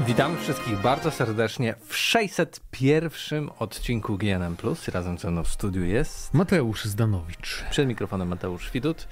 Witamy wszystkich bardzo serdecznie w 601 odcinku GNM+. Razem ze mną w studiu jest Mateusz Zdanowicz. Przed mikrofonem Mateusz Widut.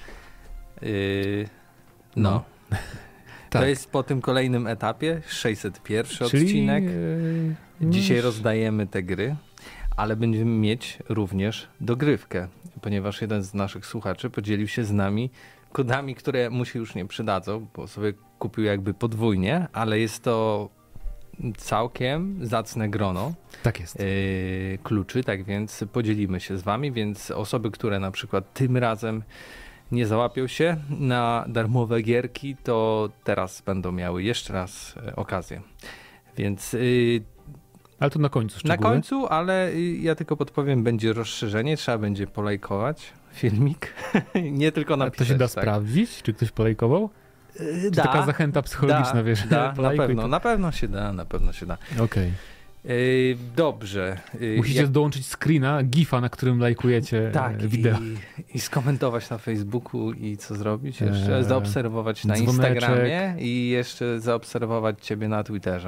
No. Tak. To jest po tym kolejnym etapie, 601 odcinek. Dzisiaj rozdajemy te gry, ale będziemy mieć również dogrywkę, ponieważ jeden z naszych słuchaczy podzielił się z nami kodami, które mu się już nie przydadzą, bo sobie kupił jakby podwójnie, ale jest to całkiem zacne grono. Tak jest. Kluczy, tak więc podzielimy się z wami, więc osoby, które na przykład tym razem nie załapią się na darmowe gierki, to teraz będą miały jeszcze raz okazję. Więc ale to na końcu szczegóły. na końcu, ale ja tylko podpowiem, będzie rozszerzenie, trzeba będzie polajkować filmik, nie tylko napisać. To się da tak. sprawdzić, czy ktoś polajkował? Czy Da, taka zachęta psychologiczna, wiesz? na pewno się da. Okej. Dobrze. Musicie dołączyć screena, gifa, na którym lajkujecie wideo. I skomentować na Facebooku i co zrobić? Jeszcze zaobserwować na dzwoneczek. Instagramie i jeszcze zaobserwować ciebie na Twitterze.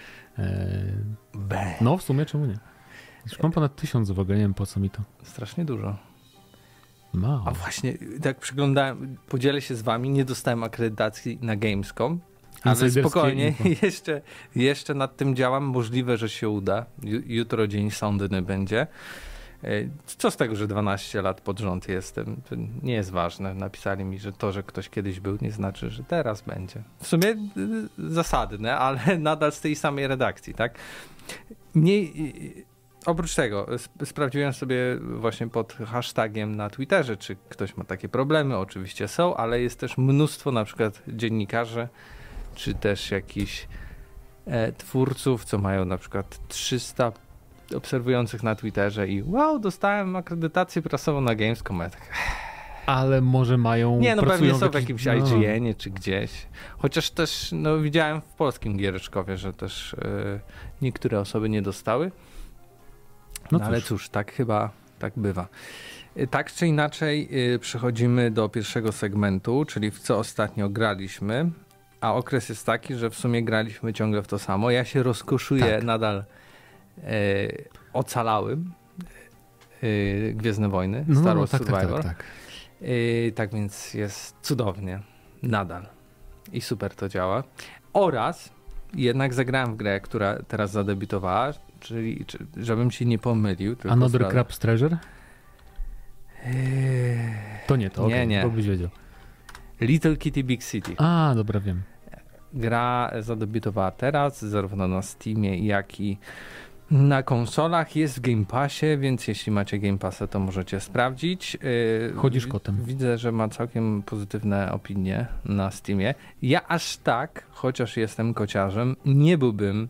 No w sumie czemu nie? Już mam ponad 1000 w ogóle, nie wiem po co mi to. Strasznie dużo. Mało. A właśnie, tak przyglądałem, podzielę się z wami, nie dostałem akredytacji na Gamescom, ale spokojnie, jeszcze nad tym działam, możliwe, że się uda. Jutro dzień sądny będzie. Co z tego, że 12 lat pod rząd jestem? To nie jest ważne. Napisali mi, że to, że ktoś kiedyś był, nie znaczy, że teraz będzie. W sumie zasadne, ale nadal z tej samej redakcji, tak? Oprócz tego sprawdziłem sobie właśnie pod hashtagiem na Twitterze, czy ktoś ma takie problemy. Oczywiście są, ale jest też mnóstwo na przykład dziennikarzy, czy też jakichś twórców, co mają na przykład 300 obserwujących na Twitterze i wow, dostałem akredytację prasową na Gamescom. Ja tak, ale może mają... Nie, no pewnie są w jakimś IGN-ie czy gdzieś. Chociaż też no, widziałem w polskim Giereczkowie, że też niektóre osoby nie dostały. No ale cóż, tak chyba tak bywa. Tak czy inaczej przechodzimy do pierwszego segmentu, czyli w co ostatnio graliśmy, a okres jest taki, że w sumie graliśmy ciągle w to samo. Ja się rozkoszuję nadal ocalałym Gwiezdne Wojny, Star Wars Survivor. Tak. Tak więc jest cudownie, nadal. I super to działa. Oraz jednak zagrałem w grę, która teraz zadebiutowała, czyli żebym się nie pomylił. Another Crab's Treasure? To nie to, nie. Bo byś wiedział. Little Kitty Big City. A, dobra, wiem. Gra zadebiutowała teraz, zarówno na Steamie, jak i na konsolach. Jest w Game Passie, więc jeśli macie Game Passa, to możecie sprawdzić. Chodzisz kotem. Widzę, że ma całkiem pozytywne opinie na Steamie. Ja aż tak, chociaż jestem kociarzem, nie byłbym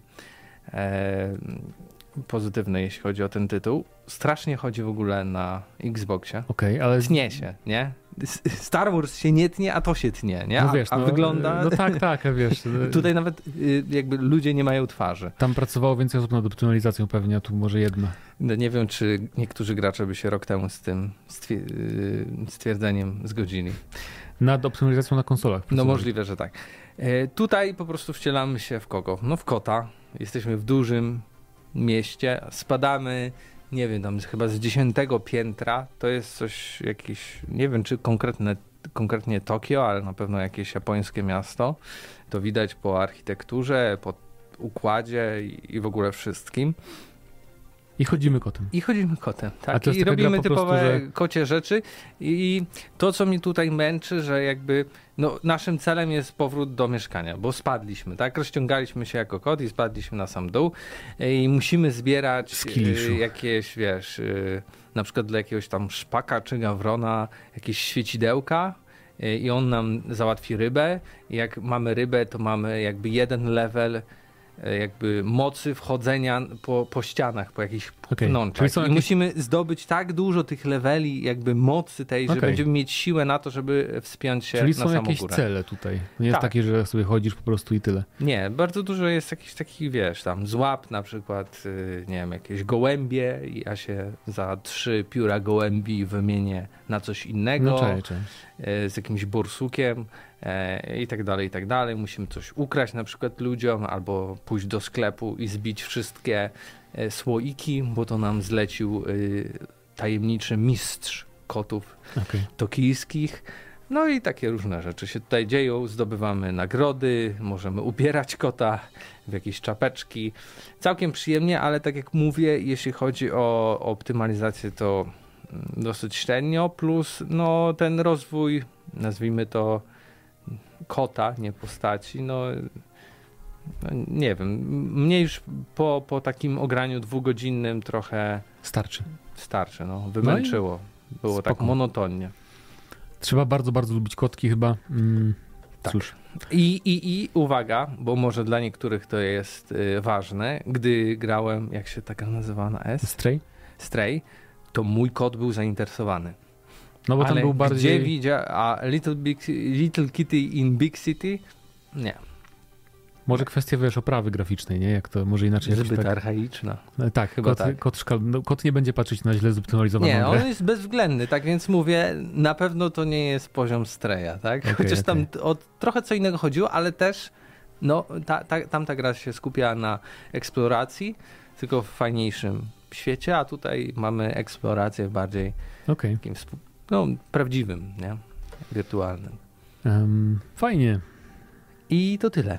pozytywny, jeśli chodzi o ten tytuł. Strasznie chodzi w ogóle na Xboxie. Ale... Tnie się, nie? Star Wars się nie tnie, a to się tnie, nie? No wiesz, a wygląda... No tak, wiesz. Tutaj nawet jakby ludzie nie mają twarzy. Tam pracowało więcej osób nad optymalizacją pewnie, a tu może jedna. No nie wiem, czy niektórzy gracze by się rok temu z tym stwierdzeniem zgodzili. Nad optymalizacją na konsolach. No możliwe, że tak. Tutaj po prostu wcielamy się w kogo? No w kota. Jesteśmy w dużym mieście, spadamy, nie wiem, tam chyba z 10 piętra, to jest coś jakieś, nie wiem czy konkretnie Tokio, ale na pewno jakieś japońskie miasto. To widać po architekturze, po układzie i w ogóle wszystkim. I chodzimy kotem. Tak. I robimy typowe kocie rzeczy. I to, co mnie tutaj męczy, że jakby no, naszym celem jest powrót do mieszkania, bo spadliśmy, tak? Rozciągaliśmy się jako kot i spadliśmy na sam dół i musimy zbierać jakieś, wiesz, na przykład dla jakiegoś tam szpaka czy gawrona jakieś świecidełka i on nam załatwi rybę. I jak mamy rybę, to mamy jakby jeden level jakby mocy wchodzenia po ścianach, po jakichś Okay. nonczak. I musimy zdobyć tak dużo tych leveli, jakby mocy tej, że będziemy mieć siłę na to, żeby wspiąć się na samą górę. Czyli są jakieś cele tutaj. Nie jest takie, że sobie chodzisz po prostu i tyle. Nie, bardzo dużo jest jakichś takich, wiesz, tam złap na przykład, nie wiem, jakieś gołębie i ja się za 3 pióra gołębi wymienię na coś innego. Z jakimś borsukiem i tak dalej, i tak dalej. Musimy coś ukraść na przykład ludziom albo pójść do sklepu i zbić wszystkie słoiki, bo to nam zlecił tajemniczy mistrz kotów tokijskich. No i takie różne rzeczy się tutaj dzieją. Zdobywamy nagrody, możemy ubierać kota w jakieś czapeczki. Całkiem przyjemnie, ale tak jak mówię, jeśli chodzi o optymalizację, to dosyć średnio, plus no, ten rozwój, nazwijmy to kota, nie postaci, no nie wiem, mnie już po takim ograniu 2-godzinnym trochę starczy, no, wymęczyło. Było spoko. Tak monotonnie. Trzeba bardzo, bardzo lubić kotki chyba. Tak. Cóż. I uwaga, bo może dla niektórych to jest ważne, gdy grałem, jak się taka nazywa na S? Stray, to mój kot był zainteresowany. No bo tam był bardziej... Gdzie widział, a Little Kitty in Big City? Nie. Może kwestia, wiesz, oprawy graficznej, nie? Jak to może inaczej... Zbyt archaiczna. Tak, chyba kot nie będzie patrzeć na źle zoptymalizowaną grę. Nie, on jest bezwzględny, tak więc mówię, na pewno to nie jest poziom Straya, tak? Chociaż tam o trochę co innego chodziło, ale też no, tamta gra się skupia na eksploracji, tylko w fajniejszym świecie, a tutaj mamy eksplorację bardziej takim prawdziwym, nie? Wirtualnym. Fajnie. I to tyle.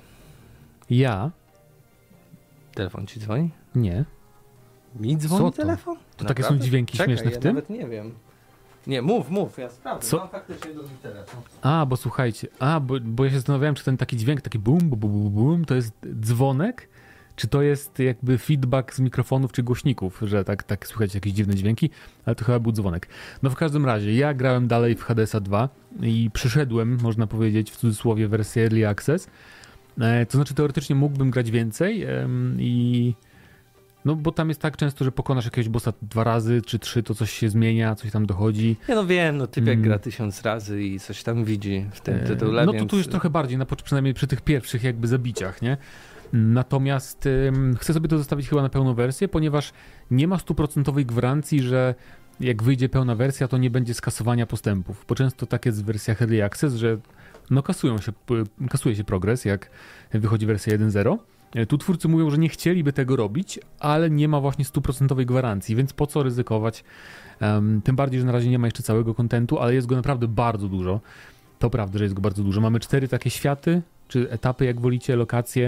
Telefon ci dzwoni? Nie. Mi dzwoni telefon? To takie są dźwięki śmieszne w tym? Ja nawet nie wiem. Nie, mów, ja sprawdzę. Mam faktycznie drugi telefon. Bo słuchajcie, bo ja się zastanawiałem, czy ten taki dźwięk, taki bum, bum, bum, bum, to jest dzwonek, czy to jest jakby feedback z mikrofonów czy głośników, że tak słychać jakieś dziwne dźwięki, ale to chyba był dzwonek. No w każdym razie, ja grałem dalej w Hadesa 2 i przyszedłem, można powiedzieć w cudzysłowie, wersję Early Access. To znaczy teoretycznie mógłbym grać więcej no bo tam jest tak często, że pokonasz jakiegoś bossa 2 razy czy 3, to coś się zmienia, coś tam dochodzi. Ja no wiem, no typ jak gra 1000 razy i coś tam widzi w tym tytule. No to tu już trochę bardziej, przynajmniej przy tych pierwszych jakby zabiciach, nie? Natomiast chcę sobie to zostawić chyba na pełną wersję, ponieważ nie ma 100% gwarancji, że jak wyjdzie pełna wersja, to nie będzie skasowania postępów, bo często tak jest w wersjach Early Access, że no kasuje się progres, jak wychodzi wersja 1.0. Tu twórcy mówią, że nie chcieliby tego robić, ale nie ma właśnie 100% gwarancji, więc po co ryzykować? Tym bardziej, że na razie nie ma jeszcze całego kontentu, ale jest go naprawdę bardzo dużo. To prawda, że jest go bardzo dużo. Mamy 4 takie światy, czy etapy, jak wolicie, lokacje,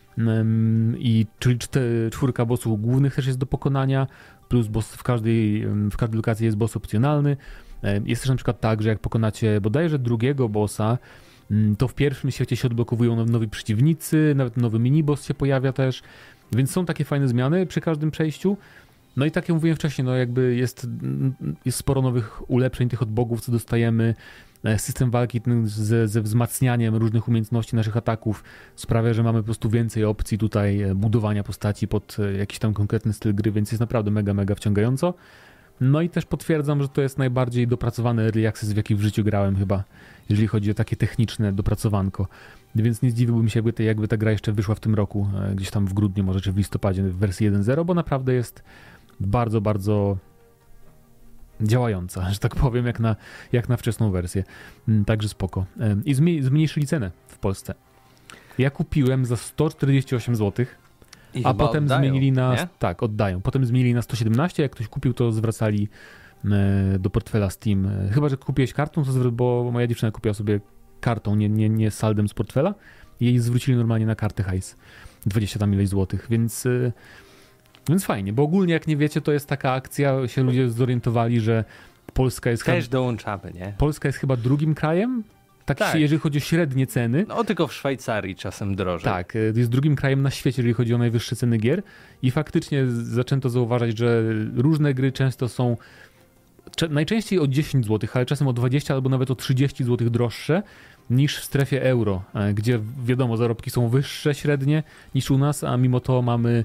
czyli 4 bossów głównych też jest do pokonania, plus boss w każdej lokacji jest boss opcjonalny. Jest też na przykład tak, że jak pokonacie bodajże drugiego bossa, to w pierwszym świecie się odblokowują nowi przeciwnicy, nawet nowy miniboss się pojawia też, więc są takie fajne zmiany przy każdym przejściu. No i tak jak mówiłem wcześniej, no jakby jest sporo nowych ulepszeń tych od bogów, co dostajemy. System walki ze wzmacnianiem różnych umiejętności naszych ataków sprawia, że mamy po prostu więcej opcji tutaj budowania postaci pod jakiś tam konkretny styl gry, więc jest naprawdę mega, mega wciągająco. No i też potwierdzam, że to jest najbardziej dopracowany Early Access, w jaki w życiu grałem chyba, jeżeli chodzi o takie techniczne dopracowanko. Więc nie zdziwiłbym się, jakby ta gra jeszcze wyszła w tym roku, gdzieś tam w grudniu, może czy w listopadzie w wersji 1.0, bo naprawdę jest bardzo, bardzo działająca, że tak powiem, jak na wczesną wersję. Także spoko. I zmniejszyli cenę w Polsce. Ja kupiłem za 148 zł, a potem zmienili na... Nie? Tak, oddają. Potem zmienili na 117, jak ktoś kupił, to zwracali do portfela Steam. Chyba że kupiłeś kartą, bo moja dziewczyna kupiła sobie kartą, nie saldem z portfela i jej zwrócili normalnie na kartę hajs. 20 tam ileś złotych, więc fajnie, bo ogólnie jak nie wiecie, to jest taka akcja, się ludzie zorientowali, że Polska jest... Też dołączamy, nie? Polska jest chyba drugim krajem, tak. Jeżeli chodzi o średnie ceny. No tylko w Szwajcarii czasem drożej. Tak, jest drugim krajem na świecie, jeżeli chodzi o najwyższe ceny gier i faktycznie zaczęto zauważać, że różne gry często są najczęściej o 10 zł, ale czasem o 20 albo nawet o 30 zł droższe niż w strefie euro, gdzie wiadomo, zarobki są wyższe średnie niż u nas, a mimo to mamy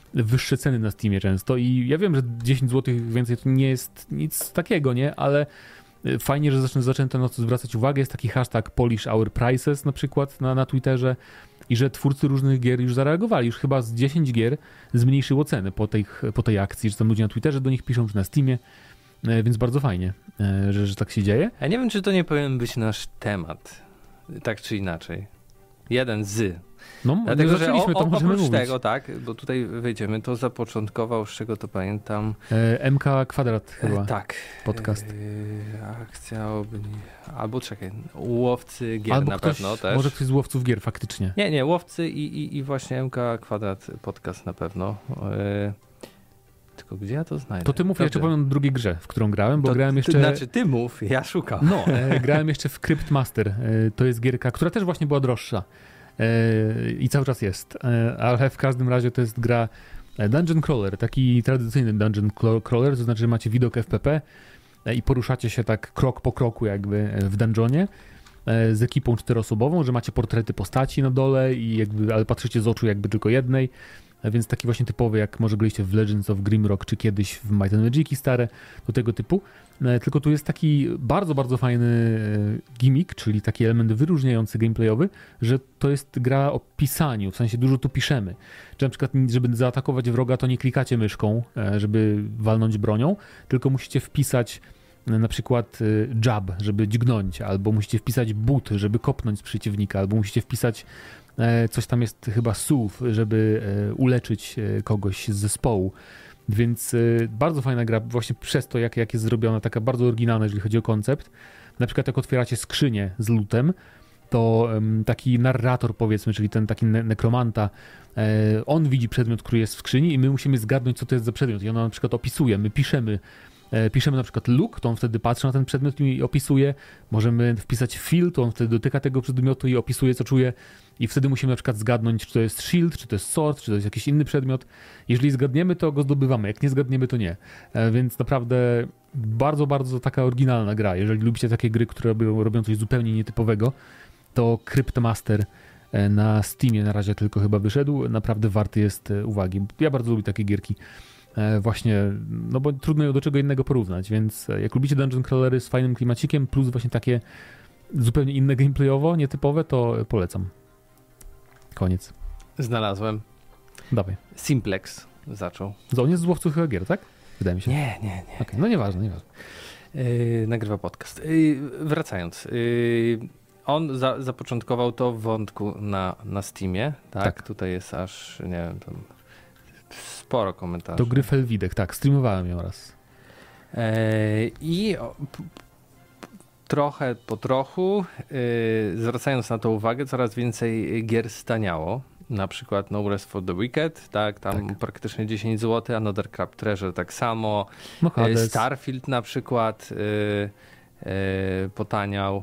wyższe ceny na Steamie często i ja wiem, że 10 zł więcej to nie jest nic takiego, nie? Ale fajnie, że zaczęto na to zwracać uwagę. Jest taki hashtag Polish Our Prices na przykład na Twitterze i że twórcy różnych gier już zareagowali. Już chyba z 10 gier zmniejszyło ceny po tej akcji, że tam ludzie na Twitterze do nich piszą, czy na Steamie, więc bardzo fajnie, że tak się dzieje. Ja nie wiem, czy to nie powinien być nasz temat, tak czy inaczej. Jeden z. No, dlatego, że to możemy oprócz mówić. tego, tak, bo tutaj wejdziemy, to zapoczątkował, z czego to pamiętam. MK Kwadrat chyba. Tak. Podcast. Akcja albo czekaj, łowcy gier albo na ktoś, pewno też. Może ktoś z łowców gier faktycznie. Nie, łowcy i właśnie MK Kwadrat podcast na pewno. Tylko gdzie ja to znajdę? To ty mów, ja jeszcze powiem o drugiej grze, w którą grałem, bo grałem jeszcze... Znaczy ty mów, ja szukam. No, grałem jeszcze w Cryptmaster. To jest gierka, która też właśnie była droższa. I cały czas jest. Ale w każdym razie to jest gra Dungeon Crawler, taki tradycyjny Dungeon Crawler, to znaczy, że macie widok FPP i poruszacie się tak krok po kroku jakby w dungeonie z ekipą 4-osobową, że macie portrety postaci na dole i jakby, ale patrzycie z oczu jakby tylko jednej. Więc taki właśnie typowy, jak może graliście w Legends of Grimrock, czy kiedyś w Might and Magic'i stare, do tego typu. Tylko tu jest taki bardzo, bardzo fajny gimmick, czyli taki element wyróżniający gameplayowy, że to jest gra o pisaniu, w sensie dużo tu piszemy. Że na przykład, żeby zaatakować wroga, to nie klikacie myszką, żeby walnąć bronią, tylko musicie wpisać na przykład jab, żeby dźgnąć, albo musicie wpisać but, żeby kopnąć z przeciwnika, albo musicie wpisać coś tam jest chyba SUV, żeby uleczyć kogoś z zespołu. Więc bardzo fajna gra właśnie przez to, jak jest zrobiona, taka bardzo oryginalna, jeżeli chodzi o koncept. Na przykład jak otwieracie skrzynię z lootem, to taki narrator, powiedzmy, czyli ten taki nekromanta, on widzi przedmiot, który jest w skrzyni i my musimy zgadnąć, co to jest za przedmiot. I ona na przykład opisuje, my piszemy na przykład look, to on wtedy patrzy na ten przedmiot i opisuje. Możemy wpisać feel, to on wtedy dotyka tego przedmiotu i opisuje, co czuje. I wtedy musimy na przykład zgadnąć, czy to jest shield, czy to jest sword, czy to jest jakiś inny przedmiot. Jeżeli zgadniemy, to go zdobywamy. Jak nie zgadniemy, to nie. Więc naprawdę bardzo, bardzo taka oryginalna gra. Jeżeli lubicie takie gry, które robią coś zupełnie nietypowego, to Cryptmaster na Steamie na razie tylko chyba wyszedł. Naprawdę warty jest uwagi. Ja bardzo lubię takie gierki. Właśnie, no bo trudno ją do czego innego porównać, więc jak lubicie dungeon crawlery z fajnym klimacikiem, plus właśnie takie zupełnie inne gameplayowo, nietypowe, to polecam. Koniec. Znalazłem. Dawaj. Simplex zaczął. On jest z łowców gier, tak? Wydaje mi się. Nie. Okay. No nieważne. Nagrywa podcast. Wracając. On zapoczątkował to w wątku na Steamie, tak? Tutaj jest aż, nie wiem, tam sporo komentarzy. To gry Felwidek, tak, streamowałem ją raz. I trochę po trochu, zwracając na to uwagę, coraz więcej gier staniało. Na przykład No Rest for the Wicked, tak, tam praktycznie 10 zł, Another Crab Treasure tak samo, no, Starfield na przykład potaniał.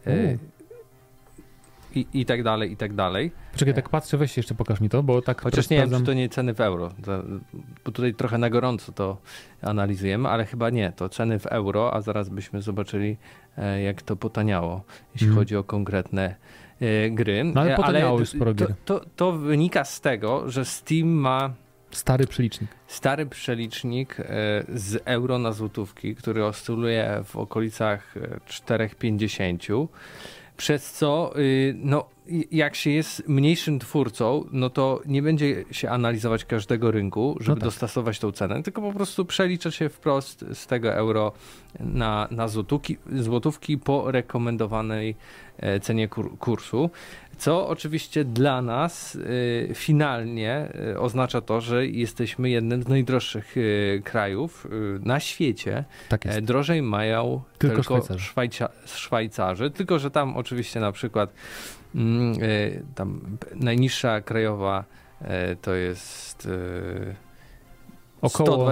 I tak dalej, i tak dalej. Czekaj, tak patrzę, weź jeszcze pokaż mi to, bo tak... Chociaż nie wiem, czy to nie ceny w euro, bo tutaj trochę na gorąco to analizujemy, ale chyba nie, to ceny w euro, a zaraz byśmy zobaczyli, jak to potaniało, jeśli chodzi o konkretne gry. No ale potaniało już sporo gier. To wynika z tego, że Steam ma stary przelicznik z euro na złotówki, który oscyluje w okolicach 4,50, przez co no, jak się jest mniejszym twórcą, no to nie będzie się analizować każdego rynku, żeby dostosować tą cenę, tylko po prostu przelicza się wprost z tego euro na złotówki po rekomendowanej cenie kursu, co oczywiście dla nas finalnie oznacza to, że jesteśmy jednym z najdroższych krajów na świecie. Tak jest. Drożej mają tylko Szwajcarzy, tylko że tam oczywiście na przykład tam najniższa krajowa to jest około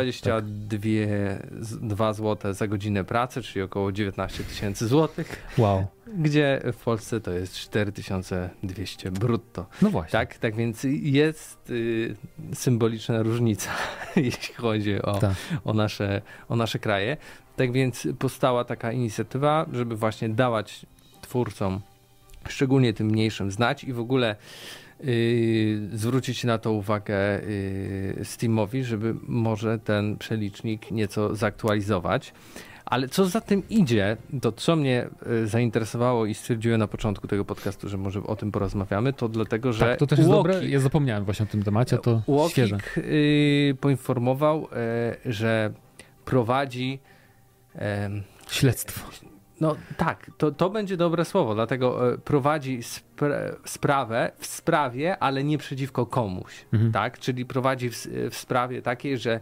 122 zł za godzinę pracy, czyli około 19 000 złotych. Wow. Gdzie w Polsce to jest 4200 brutto. No właśnie. Tak więc jest symboliczna różnica, jeśli chodzi o nasze kraje. Tak więc powstała taka inicjatywa, żeby właśnie dawać twórcom, szczególnie tym mniejszym, znać i w ogóle zwrócić na to uwagę Steamowi, żeby może ten przelicznik nieco zaktualizować. Ale co za tym idzie, to co mnie zainteresowało i stwierdziłem na początku tego podcastu, że może o tym porozmawiamy, to dlatego, że tak, to też jest dobre. Ja zapomniałem właśnie o tym temacie, to świeże. Poinformował, że prowadzi śledztwo. No tak, to będzie dobre słowo, dlatego prowadzi sprawę w sprawie, ale nie przeciwko komuś, tak? Czyli prowadzi w sprawie takiej, że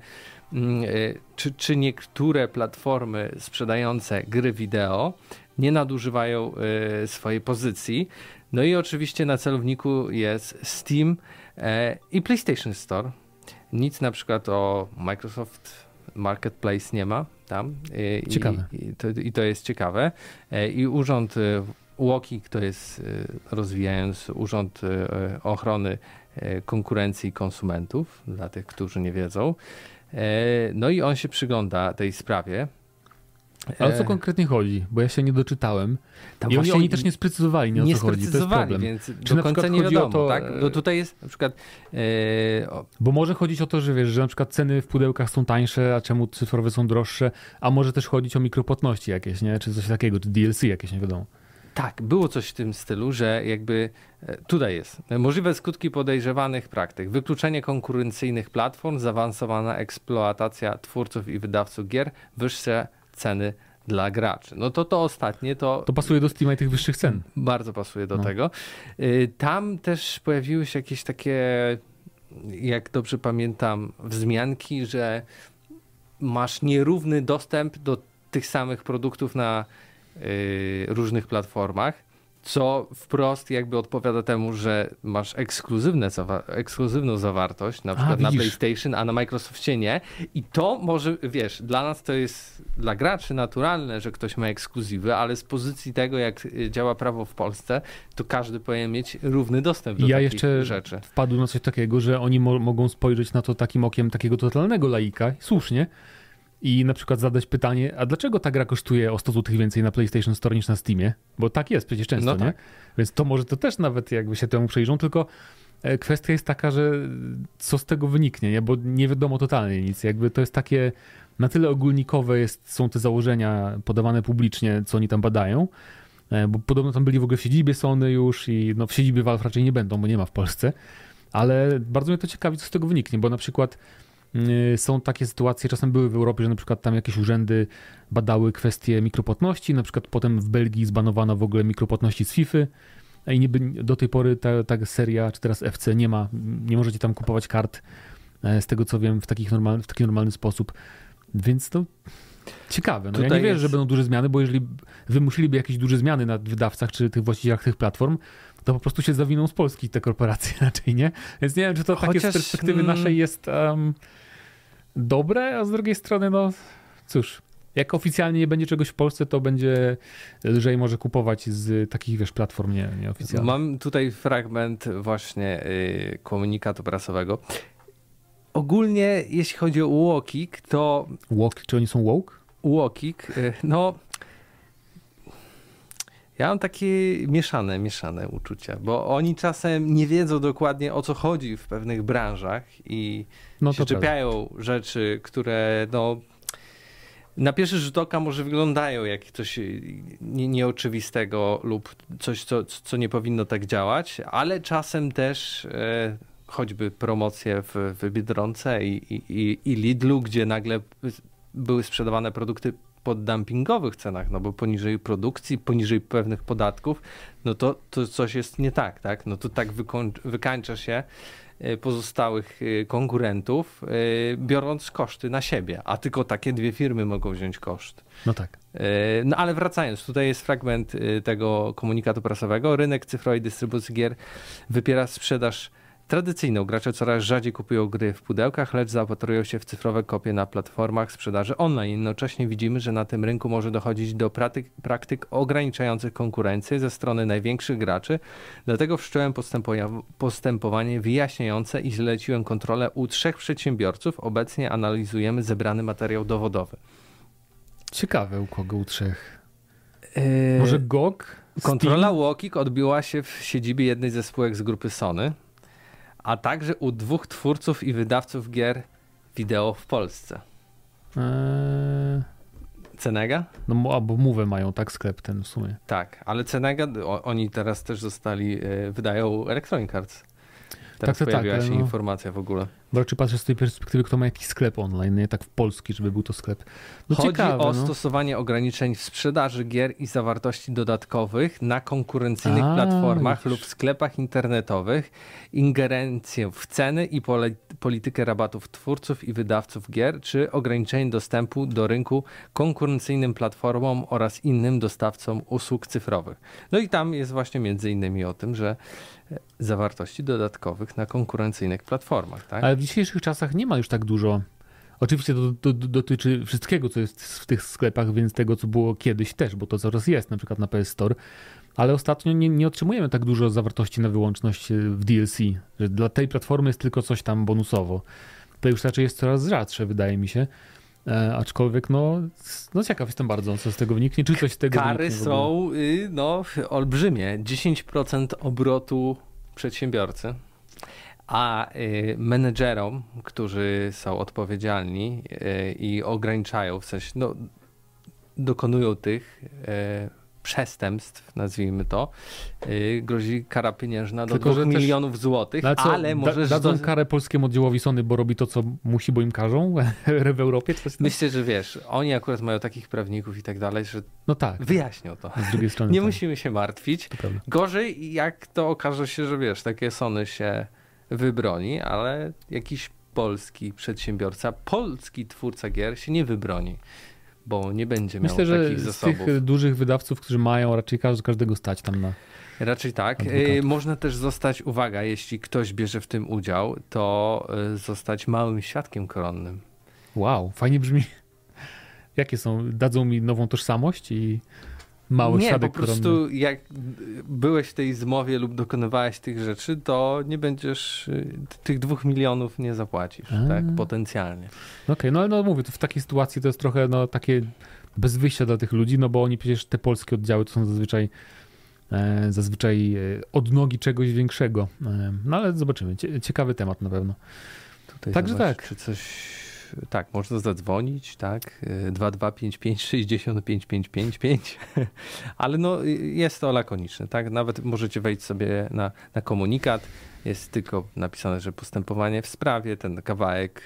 czy niektóre platformy sprzedające gry wideo nie nadużywają swojej pozycji. No i oczywiście na celowniku jest Steam i PlayStation Store. Nic na przykład o Microsoft Marketplace nie ma tam. Ciekawe. I to jest ciekawe. I urząd UOKiK, to jest rozwijając Urząd Ochrony Konkurencji i Konsumentów, dla tych, którzy nie wiedzą. No i on się przygląda tej sprawie. Ale o co konkretnie chodzi? Bo ja się nie doczytałem. I oni też nie sprecyzowali, o co chodzi. To jest problem. Więc czy do końca nie wiadomo, to, tak? No tutaj jest na przykład... Bo może chodzić o to, że wiesz, że na przykład ceny w pudełkach są tańsze, a czemu cyfrowe są droższe, a może też chodzić o mikropłatności jakieś, nie? Czy coś takiego, czy DLC jakieś, nie wiadomo. Tak, było coś w tym stylu, że jakby tutaj jest możliwe skutki podejrzewanych praktyk, wykluczenie konkurencyjnych platform, zaawansowana eksploatacja twórców i wydawców gier, wyższe ceny dla graczy. No to ostatnie to... To pasuje do Steama i tych wyższych cen. Bardzo pasuje do tego. Tam też pojawiły się jakieś takie, jak dobrze pamiętam, wzmianki, że masz nierówny dostęp do tych samych produktów na różnych platformach, co wprost jakby odpowiada temu, że masz ekskluzywną zawartość, na przykład na PlayStation, a na Microsoftie nie. I to może, wiesz, dla nas to jest, dla graczy naturalne, że ktoś ma ekskluzywy, ale z pozycji tego, jak działa prawo w Polsce, to każdy powinien mieć równy dostęp do takich rzeczy. Ja jeszcze wpadłem na coś takiego, że oni mogą spojrzeć na to takim okiem takiego totalnego laika, słusznie, i na przykład zadać pytanie, a dlaczego ta gra kosztuje o 100 zł więcej na PlayStation Store niż na Steamie? Bo tak jest przecież często, nie? Więc to może to też nawet jakby się temu przyjrzą, tylko kwestia jest taka, że co z tego wyniknie, nie? Bo nie wiadomo totalnie nic. Jakby to jest takie, na tyle ogólnikowe są te założenia podawane publicznie, co oni tam badają, bo podobno tam byli w ogóle w siedzibie Sony już i no w siedzibie Valve raczej nie będą, bo nie ma w Polsce, ale bardzo mnie to ciekawi, co z tego wyniknie, bo na przykład są takie sytuacje, czasem były w Europie, że na przykład tam jakieś urzędy badały kwestie mikropłatności, na przykład potem w Belgii zbanowano w ogóle mikropłatności z FIFA i niby do tej pory ta seria, czy teraz FC nie możecie tam kupować kart, z tego co wiem, w taki normalny sposób, więc to ciekawe. No ja nie wierzę, że będą duże zmiany, bo jeżeli wymusiliby jakieś duże zmiany na wydawcach, czy tych właścicielach tych platform, to po prostu się zawiną z Polski te korporacje raczej, nie? Więc nie wiem, czy to takie z perspektywy naszej jest dobre, a z drugiej strony, no cóż, jak oficjalnie nie będzie czegoś w Polsce, to będzie lżej może kupować z takich, wiesz, platform nieoficjalnych. Mam tutaj fragment właśnie komunikatu prasowego. Ogólnie, jeśli chodzi o UOKiK, to... Czy oni są woke? UOKiK, no... Ja mam takie mieszane uczucia, bo oni czasem nie wiedzą dokładnie, o co chodzi w pewnych branżach i się czepiają rzeczy, które no, na pierwszy rzut oka może wyglądają jak coś nieoczywistego lub coś, co nie powinno tak działać, ale czasem też choćby promocje w Biedronce i Lidlu, gdzie nagle były sprzedawane produkty po dumpingowych cenach, no bo poniżej produkcji, poniżej pewnych podatków, no to coś jest nie tak, tak? No to tak wykańcza się pozostałych konkurentów, biorąc koszty na siebie, a tylko takie dwie firmy mogą wziąć koszt. No tak. No ale wracając, tutaj jest fragment tego komunikatu prasowego. Rynek cyfrowej dystrybucji gier wypiera sprzedaż tradycyjną. Gracze coraz rzadziej kupują gry w pudełkach, lecz zaopatrują się w cyfrowe kopie na platformach sprzedaży online. Jednocześnie widzimy, że na tym rynku może dochodzić do praktyk ograniczających konkurencję ze strony największych graczy. Dlatego wszcząłem postępowanie wyjaśniające i zleciłem kontrolę u 3 przedsiębiorców. Obecnie analizujemy zebrany materiał dowodowy. Ciekawe, u kogo u 3? Może GOG? Kontrola UOKiK odbyła się w siedzibie jednej ze spółek z grupy Sony. a także u 2 twórców i wydawców gier wideo w Polsce. Cenega? No albo Move mają, tak, sklep ten w sumie. Tak, ale Cenega, oni teraz też wydają Electronic Arts. Teraz pojawiła się informacja w ogóle. Bo czy patrzę z tej perspektywy, kto ma jakiś sklep online, nie tak w polski, żeby był to sklep. No chodzi ciekawe, o stosowanie ograniczeń w sprzedaży gier i zawartości dodatkowych na konkurencyjnych platformach lub sklepach internetowych, ingerencję w ceny i politykę rabatów twórców i wydawców gier, czy ograniczenie dostępu do rynku konkurencyjnym platformom oraz innym dostawcom usług cyfrowych. No i tam jest właśnie między innymi o tym, że zawartości dodatkowych na konkurencyjnych platformach. Tak? Ale w dzisiejszych czasach nie ma już tak dużo. Oczywiście to dotyczy wszystkiego, co jest w tych sklepach, więc tego, co było kiedyś też, bo to coraz jest, na przykład na PS Store. Ale ostatnio nie otrzymujemy tak dużo zawartości na wyłączność w DLC, że dla tej platformy jest tylko coś tam bonusowo. To już raczej jest coraz rzadsze, wydaje mi się. Aczkolwiek no ciekaw jestem bardzo, co z tego wyniknie, czy coś z tego wyniknie. Kary są olbrzymie. 10% obrotu przedsiębiorcy, a menedżerom, którzy są odpowiedzialni i ograniczają, w sensie dokonują tych przestępstw, nazwijmy to, grozi kara pieniężna do 2 milionów złotych, ale możesz... Dadzą karę polskiemu oddziałowi Sony, bo robi to, co musi, bo im każą w Europie? Myślę, że wiesz, oni akurat mają takich prawników i tak dalej, że tak, wyjaśnią to. Z drugiej strony nie musimy się martwić. Gorzej, jak to okaże się, że wiesz, takie Sony się wybroni, ale jakiś polski przedsiębiorca, polski twórca gier się nie wybroni, bo nie będzie miał takich zasobów. Myślę, że z tych dużych wydawców, którzy mają, raczej każdego stać tam na... Raczej tak. Można też zostać, uwaga, jeśli ktoś bierze w tym udział, to zostać małym świadkiem koronnym. Wow, fajnie brzmi. Jakie są? Dadzą mi nową tożsamość i mały świadek koronny? Nie, po prostu jak byłeś w tej zmowie lub dokonywałeś tych rzeczy, to nie będziesz, tych 2 milionów nie zapłacisz, tak, potencjalnie. Okej, no mówię, to w takiej sytuacji to jest trochę takie bez wyjścia dla tych ludzi, no bo oni przecież te polskie oddziały to są zazwyczaj odnogi czegoś większego. No ale zobaczymy. Ciekawy temat na pewno. Tutaj także zobacz, tak. Czy coś... Tak, można zadzwonić, tak, 2255 65 555, ale jest to lakoniczne, tak, nawet możecie wejść sobie na komunikat, jest tylko napisane, że postępowanie w sprawie, ten kawałek,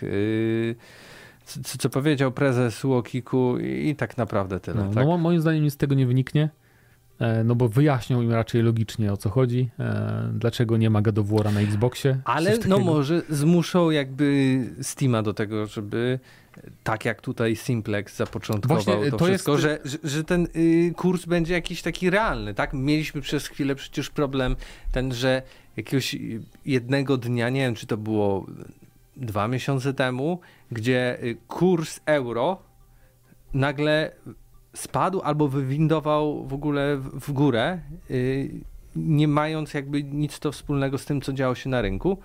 co powiedział prezes UOKiK-u i tak naprawdę tyle. Tak? No moim zdaniem nic z tego nie wyniknie, no bo wyjaśnią im raczej logicznie, o co chodzi, dlaczego nie ma God of War'a na Xboxie. Ale może zmuszą jakby Steama do tego, żeby tak jak tutaj Simplex zapoczątkował właśnie to wszystko, że ten kurs będzie jakiś taki realny, tak? Mieliśmy przez chwilę przecież problem ten, że jakiegoś jednego dnia, nie wiem czy to było 2 miesiące temu, gdzie kurs euro nagle spadł albo wywindował w ogóle w górę, nie mając jakby nic to wspólnego z tym, co działo się na rynku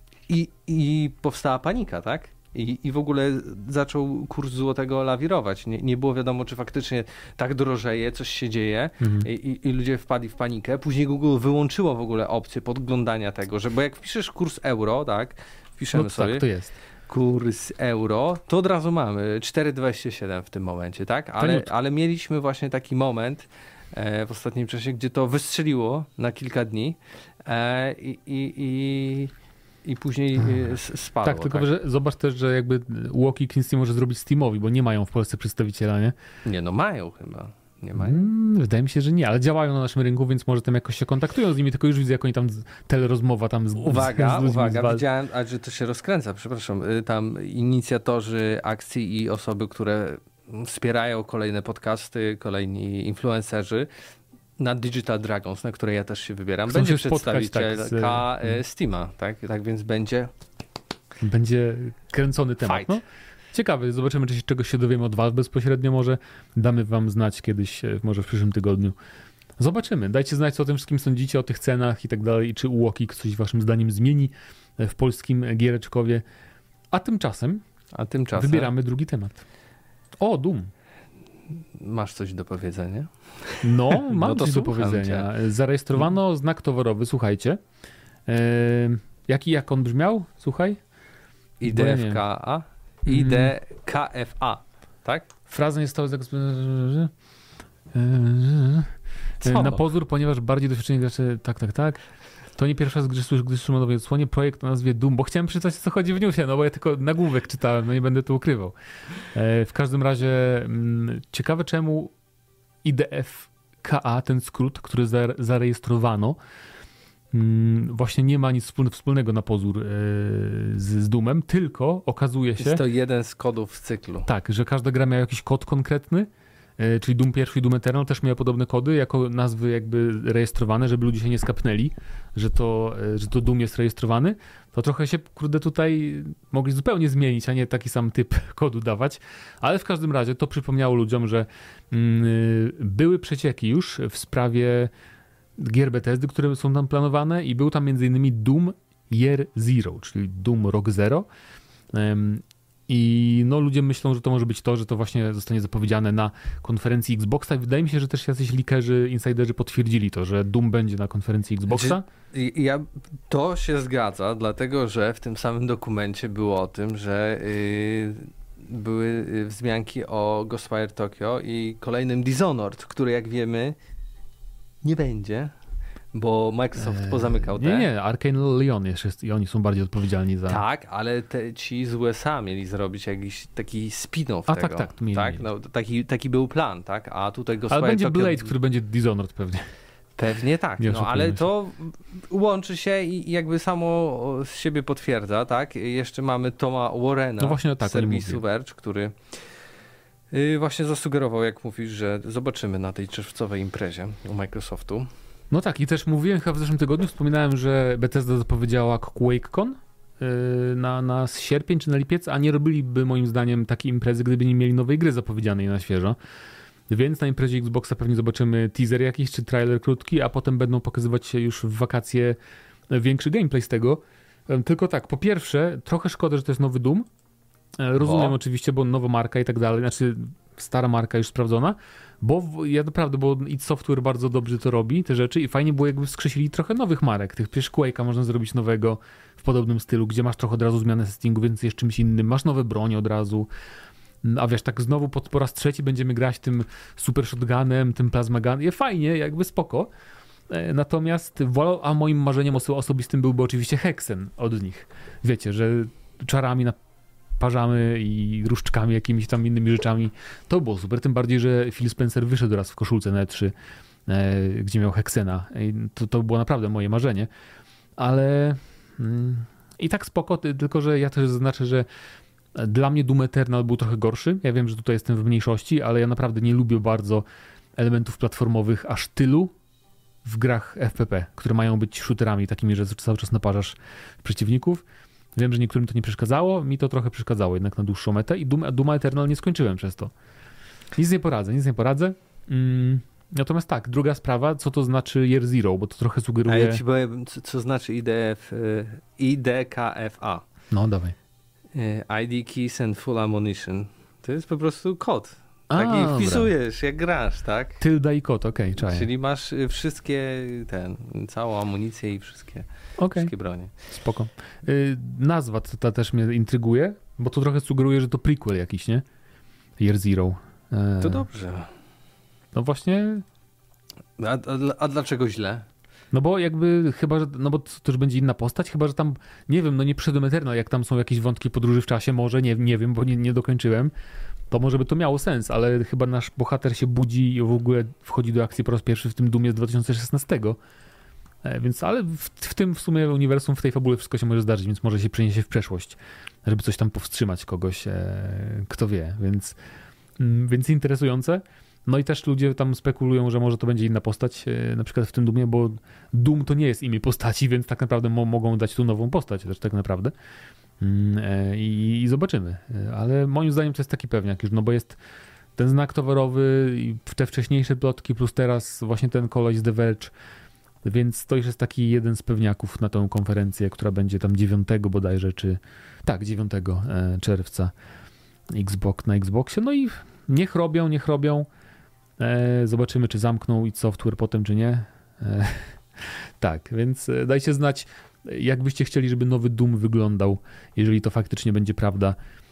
i powstała panika, tak? I w ogóle zaczął kurs złotego lawirować. Nie było wiadomo, czy faktycznie tak drożeje, coś się dzieje i ludzie wpadli w panikę. Później Google wyłączyło w ogóle opcję podglądania tego, bo jak wpiszesz kurs euro, tak? Wpiszemy sobie. Tak, to jest. Kurs euro, to od razu mamy 4,27 w tym momencie, tak? Ale mieliśmy właśnie taki moment w ostatnim czasie, gdzie to wystrzeliło na kilka dni i później spadło. Tak, tylko że zobacz też, że jakby UOKiK nic nie może zrobić Steamowi, bo nie mają w Polsce przedstawiciela, nie? Nie, mają chyba. Nie mają? Wydaje mi się, że nie, ale działają na naszym rynku, więc może tam jakoś się kontaktują z nimi, tylko już widzę, jak oni tam telerozmowa tam z Uwaga, widziałem, że to się rozkręca, przepraszam, tam inicjatorzy akcji i osoby, które wspierają kolejne podcasty, kolejni influencerzy na Digital Dragons, na które ja też się wybieram. Będzie przedstawicielka Steama, tak więc będzie kręcony temat. No. Ciekawy, zobaczymy, czy czegoś się dowiemy od was bezpośrednio, może damy wam znać kiedyś, może w przyszłym tygodniu. Zobaczymy, dajcie znać, co o tym wszystkim sądzicie, o tych cenach i tak dalej, czy UOKiK coś waszym zdaniem zmieni w polskim giereczkowie. A tymczasem wybieramy drugi temat. O, Doom. Masz coś do powiedzenia? No, mam coś do powiedzenia. Zarejestrowano znak towarowy, słuchajcie. Jak on brzmiał? Słuchaj. IDFKA? IDKFA, tak? Fraza nie stała na pozór, ponieważ bardziej doświadczeni gracze, tak. To nie pierwszy raz, gdy słyszę o nowej odsłonie, projekt o nazwie Doom, bo chciałem przeczytać, o co chodzi w newsie, no bo ja tylko nagłówek czytałem, no nie będę tu ukrywał. W każdym razie ciekawe czemu IDFKA, ten skrót, który zarejestrowano, właśnie nie ma nic wspólnego na pozór z Doomem, tylko okazuje się... Jest to jeden z kodów w cyklu. Tak, że każda gra miała jakiś kod konkretny, czyli Doom 1 i Doom Eternal też miały podobne kody, jako nazwy jakby rejestrowane, żeby ludzie się nie skapnęli, że to Doom jest rejestrowany. To trochę się, tutaj mogli zupełnie zmienić, a nie taki sam typ kodu dawać. Ale w każdym razie to przypomniało ludziom, że były przecieki już w sprawie gier Bethesdy, które są tam planowane i był tam m.in. Doom Year Zero, czyli Doom Rok Zero. I no ludzie myślą, że to może być to, że to właśnie zostanie zapowiedziane na konferencji Xboxa. Wydaje mi się, że też jacyś leakerzy, insiderzy potwierdzili to, że Doom będzie na konferencji Xboxa. To się zgadza, dlatego że w tym samym dokumencie było o tym, że były wzmianki o Ghostwire Tokyo i kolejnym Dishonored, który jak wiemy nie będzie, bo Microsoft pozamykał te. Nie, Arkane Leon jeszcze jest i oni są bardziej odpowiedzialni za... Tak, ale ci z USA mieli zrobić jakiś taki spin-off tego. Tak, tak? No, taki był plan, tak? A tutaj Ghostwire Ale będzie Tokyo... Blade, który będzie Dishonored pewnie. Pewnie tak, no ale to łączy się i jakby samo z siebie potwierdza, tak? Jeszcze mamy Toma Warrena z serwisu Verge, który właśnie zasugerował, jak mówisz, że zobaczymy na tej czerwcowej imprezie u Microsoftu. No tak, i też mówiłem chyba w zeszłym tygodniu, wspominałem, że Bethesda zapowiedziała QuakeCon na sierpień czy na lipiec, a nie robiliby moim zdaniem takiej imprezy, gdyby nie mieli nowej gry zapowiedzianej na świeżo. Więc na imprezie Xboxa pewnie zobaczymy teaser jakiś, czy trailer krótki, a potem będą pokazywać się już w wakacje większy gameplay z tego. Tylko tak, po pierwsze, trochę szkoda, że to jest nowy Doom. Rozumiem oczywiście, bo nowa marka i tak dalej, znaczy stara marka już sprawdzona, bo id Software bardzo dobrze to robi, te rzeczy i fajnie było jakby wskrzesili trochę nowych marek. Przecież Quake'a można zrobić nowego w podobnym stylu, gdzie masz trochę od razu zmianę settingu, więc jest czymś innym, masz nowe bronie od razu. A wiesz, tak znowu po raz trzeci będziemy grać tym super shotgunem, tym plasmagunem. Fajnie, jakby spoko. Natomiast a moim marzeniem osobistym byłby oczywiście Hexen od nich. Wiecie, że czarami naparzamy i różdżkami, jakimiś tam innymi rzeczami. To było super, tym bardziej, że Phil Spencer wyszedł raz w koszulce na E3, gdzie miał Hexena. To było naprawdę moje marzenie. Ale i tak spoko, tylko że ja też zaznaczę, że dla mnie Doom Eternal był trochę gorszy. Ja wiem, że tutaj jestem w mniejszości, ale ja naprawdę nie lubię bardzo elementów platformowych aż tylu w grach FPP, które mają być shooterami takimi, że cały czas naparzasz przeciwników. Wiem, że niektórym to nie przeszkadzało, mi to trochę przeszkadzało jednak na dłuższą metę i Doom Eternal nie skończyłem przez to. Nic nie poradzę. Natomiast tak, druga sprawa, co to znaczy Year Zero, bo to trochę sugeruje... A ja ci powiem, co znaczy IDKFA. No, dawaj. ID Keys and Full Ammunition. To jest po prostu kod. Taki wpisujesz, jak grasz, tak? Tylda i kod, okej, czaję. Czyli masz wszystkie, całą amunicję i wszystkie bronie. Spoko. Nazwa ta też mnie intryguje, bo to trochę sugeruje, że to prequel jakiś, nie? Year Zero. To dobrze. No właśnie... A dlaczego źle? No bo jakby chyba, że, no bo to już będzie inna postać, chyba, że tam, nie wiem, no nie przyszedłem Eternal, jak tam są jakieś wątki podróży w czasie, może, nie wiem, bo nie dokończyłem, to może by to miało sens, ale chyba nasz bohater się budzi i w ogóle wchodzi do akcji po raz pierwszy w tym Doomie z 2016, więc, ale w tym w sumie uniwersum, w tej fabule wszystko się może zdarzyć, więc może się przeniesie w przeszłość, żeby coś tam powstrzymać kogoś, kto wie, więc interesujące. No i też ludzie tam spekulują, że może to będzie inna postać, na przykład w tym Doomie, bo Doom to nie jest imię postaci, więc tak naprawdę mogą dać tu nową postać też tak naprawdę. I zobaczymy. Ale moim zdaniem to jest taki pewniak już, no bo jest ten znak towarowy i te wcześniejsze plotki, plus teraz właśnie ten koleś z The Verge, więc to już jest taki jeden z pewniaków na tą konferencję, która będzie tam 9 bodajże, 9 czerwca na Xboxie. No i niech robią. Zobaczymy, czy zamkną id Software potem, czy nie. Tak, więc dajcie znać, jak byście chcieli, żeby nowy Doom wyglądał, jeżeli to faktycznie będzie prawda,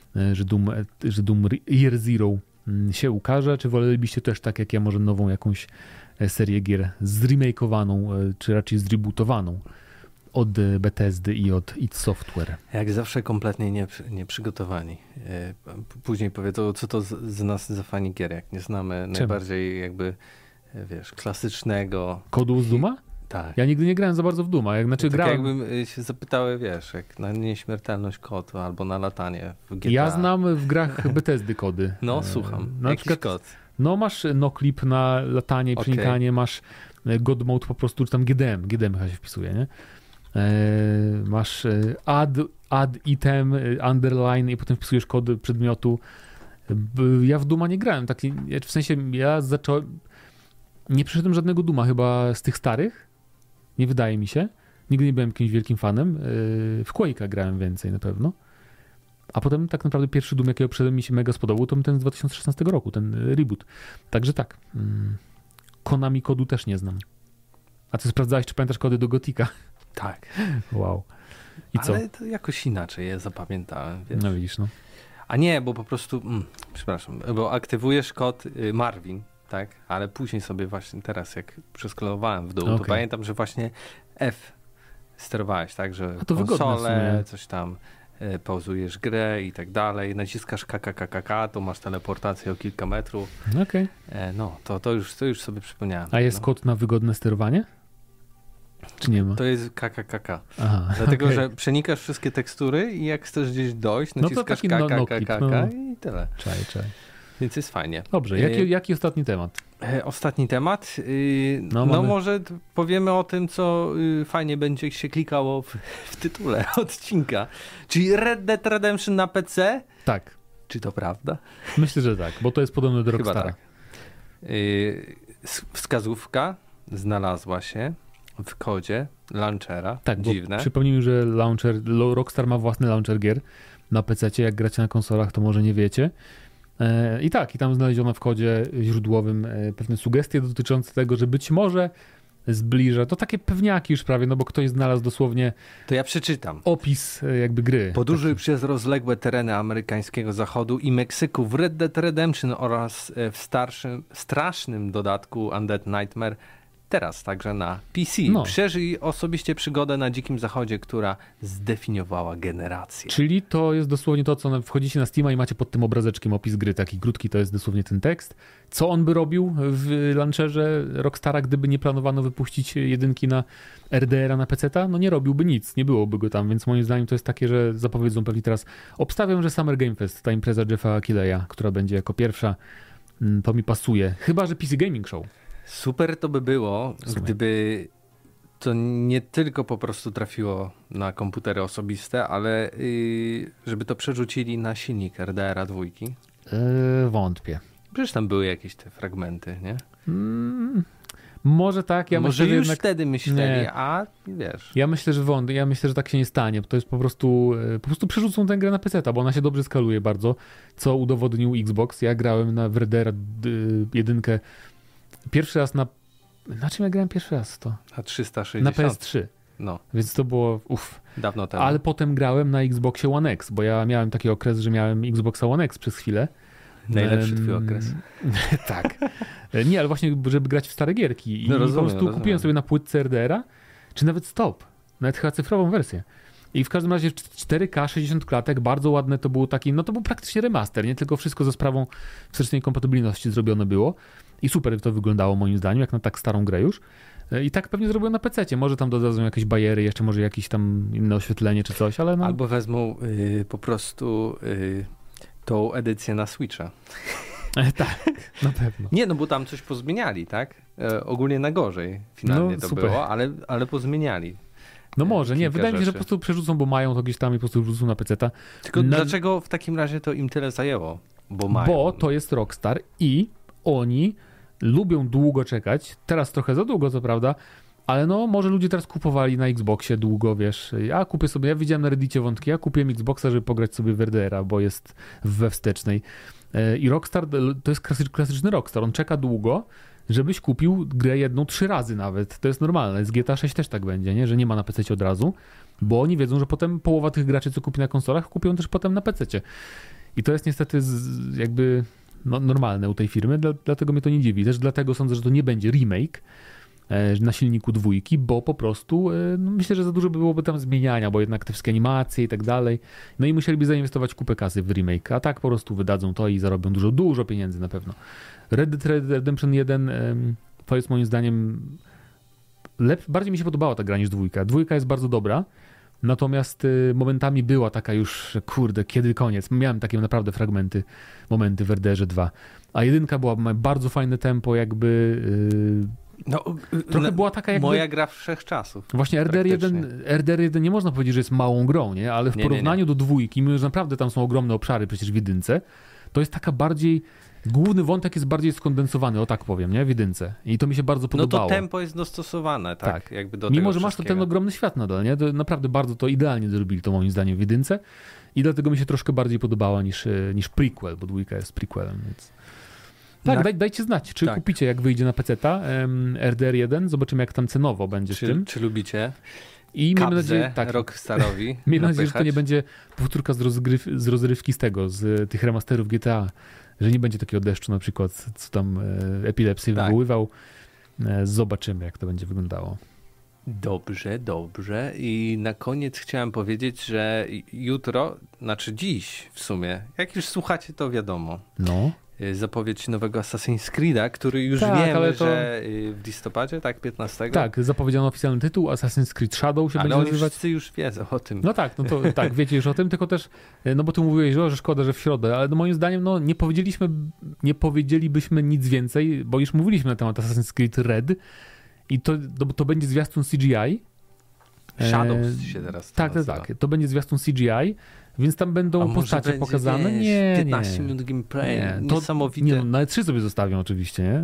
że Doom Year Zero się ukaże, czy wolelibyście też tak jak ja, może nową jakąś serię gier zremakeowaną, czy raczej zrebootowaną od Bethesdy i od id Software. Jak zawsze kompletnie nieprzygotowani. Później powiedzą, co to z nas za fani gier, jak nie znamy najbardziej jakby, wiesz, klasycznego... Kodu z Dooma? Tak. Ja nigdy nie grałem za bardzo w Dooma. Tak grałem... jakbym się zapytały, wiesz, jak na nieśmiertelność kodu albo na latanie w GTA. Ja znam w grach Bethesdy kody. No, słucham. Na przykład kod? No, masz noclip na latanie i przenikanie, masz God Mode po prostu, czy tam GDM chyba się wpisuje, nie? Masz add item, underline i potem wpisujesz kod przedmiotu. Ja w Dooma nie grałem. W sensie ja nie przeszedłem żadnego Dooma chyba z tych starych. Nie wydaje mi się. Nigdy nie byłem jakimś wielkim fanem. W Quake'a grałem więcej na pewno. A potem tak naprawdę pierwszy Doom, jakiego przede mi się mega spodobał, to ten z 2016 roku, ten reboot. Także tak. Konami kodu też nie znam. A ty sprawdzałeś, czy pamiętasz kody do Gotika? Tak. Wow. I co? Ale to jakoś inaczej je zapamiętałem. Wiesz? No widzisz, no. A nie, bo po prostu, przepraszam, bo aktywujesz kod Marvin, tak? Ale później sobie właśnie teraz, jak przeskrolowałem w dół, to pamiętam, że właśnie F sterowałeś, tak? Że konsolę, coś tam, pauzujesz grę i tak dalej, naciskasz KKKK, to masz teleportację o kilka metrów. Okej. No, to już sobie przypomniałem. A jest kod na wygodne sterowanie? Czy nie ma? To jest KKKK. Aha, dlatego, że przenikasz wszystkie tekstury i jak chcesz gdzieś dojść, naciskasz KKKK i tyle. Czaj. Więc jest fajnie. Dobrze, jaki ostatni temat? Ostatni temat? Może powiemy o tym, co fajnie będzie się klikało w tytule odcinka. Czyli Red Dead Redemption na PC? Tak. Czy to prawda? Myślę, że tak, bo to jest podobne do Rockstara. Tak. Wskazówka znalazła się w kodzie launchera. Tak, dziwne. Przypomnijmy, że Rockstar ma własny launcher gier na PC-cie. Jak gracie na konsolach, to może nie wiecie. I tam znaleziono w kodzie źródłowym pewne sugestie dotyczące tego, że być może zbliża. To takie pewniaki już prawie, no bo ktoś znalazł dosłownie... To ja przeczytam. Opis jakby gry. Podróżuj przez rozległe tereny amerykańskiego zachodu i Meksyku w Red Dead Redemption oraz w strasznym dodatku Undead Nightmare. Teraz także na PC. Przeżyj osobiście przygodę na Dzikim Zachodzie, która zdefiniowała generację. Czyli to jest dosłownie to, co wchodzicie na Steama i macie pod tym obrazeczkiem opis gry, taki krótki, to jest dosłownie ten tekst. Co on by robił w launcherze Rockstara, gdyby nie planowano wypuścić jedynki na RDR-a na PC-ta? No nie robiłby nic, nie byłoby go tam, więc moim zdaniem to jest takie, że zapowiedzą pewnie teraz. Obstawiam, że Summer Game Fest, ta impreza Jeffa Keighley'a, która będzie jako pierwsza, to mi pasuje. Chyba że PC Gaming Show. Super to by było, gdyby to nie tylko po prostu trafiło na komputery osobiste, ale żeby to przerzucili na silnik RDR-a 2. Wątpię. Przecież tam były jakieś te fragmenty, nie? Może tak. Może już wtedy myśleli, a wiesz. Ja myślę, że tak się nie stanie. To jest po prostu przerzucą tę grę na PC-ta, bo ona się dobrze skaluje bardzo, co udowodnił Xbox. Ja grałem w RDR 1 pierwszy raz na czym ja grałem pierwszy raz to? Na 360. Na PS3. No. Więc to było dawno temu. Ale potem grałem na Xboxie One X, bo ja miałem taki okres, że miałem Xboxa One X przez chwilę. Najlepszy twój okres. Tak. Nie, ale właśnie, żeby grać w stare gierki. I po prostu kupiłem sobie na płytce RDR-a, czy nawet Stop. Nawet chyba cyfrową wersję. I w każdym razie 4K, 60 klatek, bardzo ładne to było taki, to był praktycznie remaster, nie? Tylko wszystko za sprawą wstecznej kompatybilności zrobione było. I super to wyglądało moim zdaniem, jak na tak starą grę już. I tak pewnie zrobią na PC-cie. Może tam dodadzą jakieś bajery, jeszcze może jakieś tam inne oświetlenie czy coś, ale Albo wezmą po prostu tą edycję na Switcha. Tak, na pewno. Nie, bo tam coś pozmieniali, tak? Ogólnie na gorzej finalnie to super było, ale pozmieniali. No może, nie, wydaje mi się, że po prostu przerzucą, bo mają to gdzieś tam i po prostu wrzucą na PC-ta. Tylko dlaczego w takim razie to im tyle zajęło? Bo to jest Rockstar i oni lubią długo czekać. Teraz trochę za długo, co prawda, ale może ludzie teraz kupowali na Xboxie długo, wiesz. Ja widziałem na Reddicie wątki, ja kupiłem Xboxa, żeby pograć sobie w RDR-a, bo jest we wstecznej. I Rockstar, to jest klasyczny Rockstar, on czeka długo, żebyś kupił grę jedną 3 razy nawet. To jest normalne. Z GTA 6 też tak będzie, nie? Że nie ma na PC od razu, bo oni wiedzą, że potem połowa tych graczy, co kupi na konsolach, kupią też potem na PC. I to jest niestety jakby normalne u tej firmy, dlatego mnie to nie dziwi. Też dlatego sądzę, że to nie będzie remake na silniku 2, bo po prostu myślę, że za dużo byłoby tam zmieniania, bo jednak te wszystkie animacje i tak dalej. No i musieliby zainwestować kupę kasy w remake, a tak po prostu wydadzą to i zarobią dużo pieniędzy na pewno. Red Dead Redemption 1 to jest moim zdaniem bardziej mi się podobała ta gra niż 2. 2 jest bardzo dobra, natomiast momentami była taka już, kurde, kiedy koniec. Miałem takie naprawdę momenty w RDR 2. A 1 ma bardzo fajne tempo, jakby trochę była taka jakby... Moja gra wszechczasów. Właśnie RDR 1 nie można powiedzieć, że jest małą grą, nie? Ale w porównaniu do 2, mimo że naprawdę tam są ogromne obszary przecież w 1, to jest taka bardziej... Główny wątek jest bardziej skondensowany, o tak powiem, nie? W 1. I to mi się bardzo podobało. No to tempo jest dostosowane, tak? Jakby do mimo, tego że masz ten ogromny świat nadal, nie? To naprawdę bardzo to idealnie zrobili to moim zdaniem w 1 i dlatego mi się troszkę bardziej podobała niż prequel, bo 2 jest prequelem, więc... Tak, dajcie znać, czy kupicie, jak wyjdzie na PC-ta RDR 1, zobaczymy, jak tam cenowo będzie z tym. Czy lubicie? I miejmy nadzieję, Rockstarowi. Miejmy nadzieję, że to nie będzie powtórka z rozrywki z tych remasterów GTA, że nie będzie takiego deszczu na przykład, co tam epilepsję wywoływał. Zobaczymy, jak to będzie wyglądało. Dobrze. I na koniec chciałem powiedzieć, że jutro, znaczy dziś w sumie, jak już słuchacie, to wiadomo. Zapowiedź nowego Assassin's Creed'a, który już wiemy, że w listopadzie, 15? Tak, zapowiedziano oficjalny tytuł, Assassin's Creed Shadow się będzie nazywać. Ale wszyscy już wiedzą o tym. No tak, wiecie już o tym, tylko też, bo ty mówiłeś, że szkoda, że w środę, ale moim zdaniem nie powiedzielibyśmy nic więcej, bo już mówiliśmy na temat Assassin's Creed Red i to będzie zwiastun CGI. Shadows się teraz nazywa. Tak, to będzie zwiastun CGI. Więc tam będą postacie pokazane. Nie, 15 minut gameplay. Niesamowite. Nawet 3 sobie zostawią oczywiście, nie?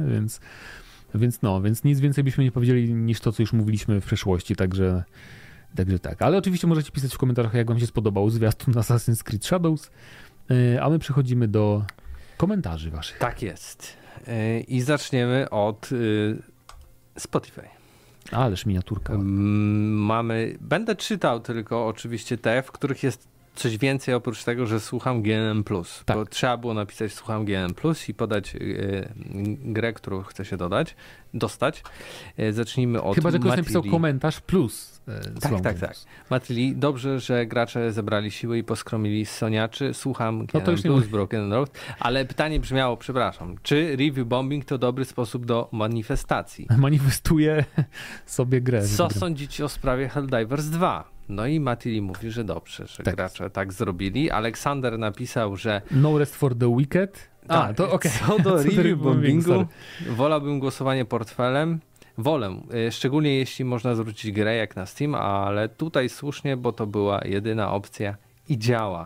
Więc nic więcej byśmy nie powiedzieli niż to, co już mówiliśmy w przeszłości, także tak. Ale oczywiście możecie pisać w komentarzach, jak wam się spodobał zwiastun Assassin's Creed Shadows, a my przechodzimy do komentarzy waszych. Tak jest. I zaczniemy od Spotify. Ależ miniaturka. Będę czytał tylko oczywiście te, w których jest coś więcej oprócz tego, że słucham GNM+. Tak. Bo trzeba było napisać słucham GNM+, i podać grę, którą chcę się dostać. Zacznijmy od Chyba, że ktoś napisał komentarz plus. Tak. Matli, dobrze, że gracze zebrali siły i poskromili soniaczy. Słucham GNM+, Broken Road. Ale pytanie brzmiało, przepraszam, czy review bombing to dobry sposób do manifestacji? Manifestuje sobie grę. Co sądzicie o sprawie Helldivers 2? No i Matili mówi, że dobrze, że gracze tak zrobili. Aleksander napisał, że... No rest for the wicked. To okej. Co do review bombingu, wolałbym głosowanie portfelem. Wolę, szczególnie jeśli można zwrócić grę jak na Steam, ale tutaj słusznie, bo to była jedyna opcja i działa.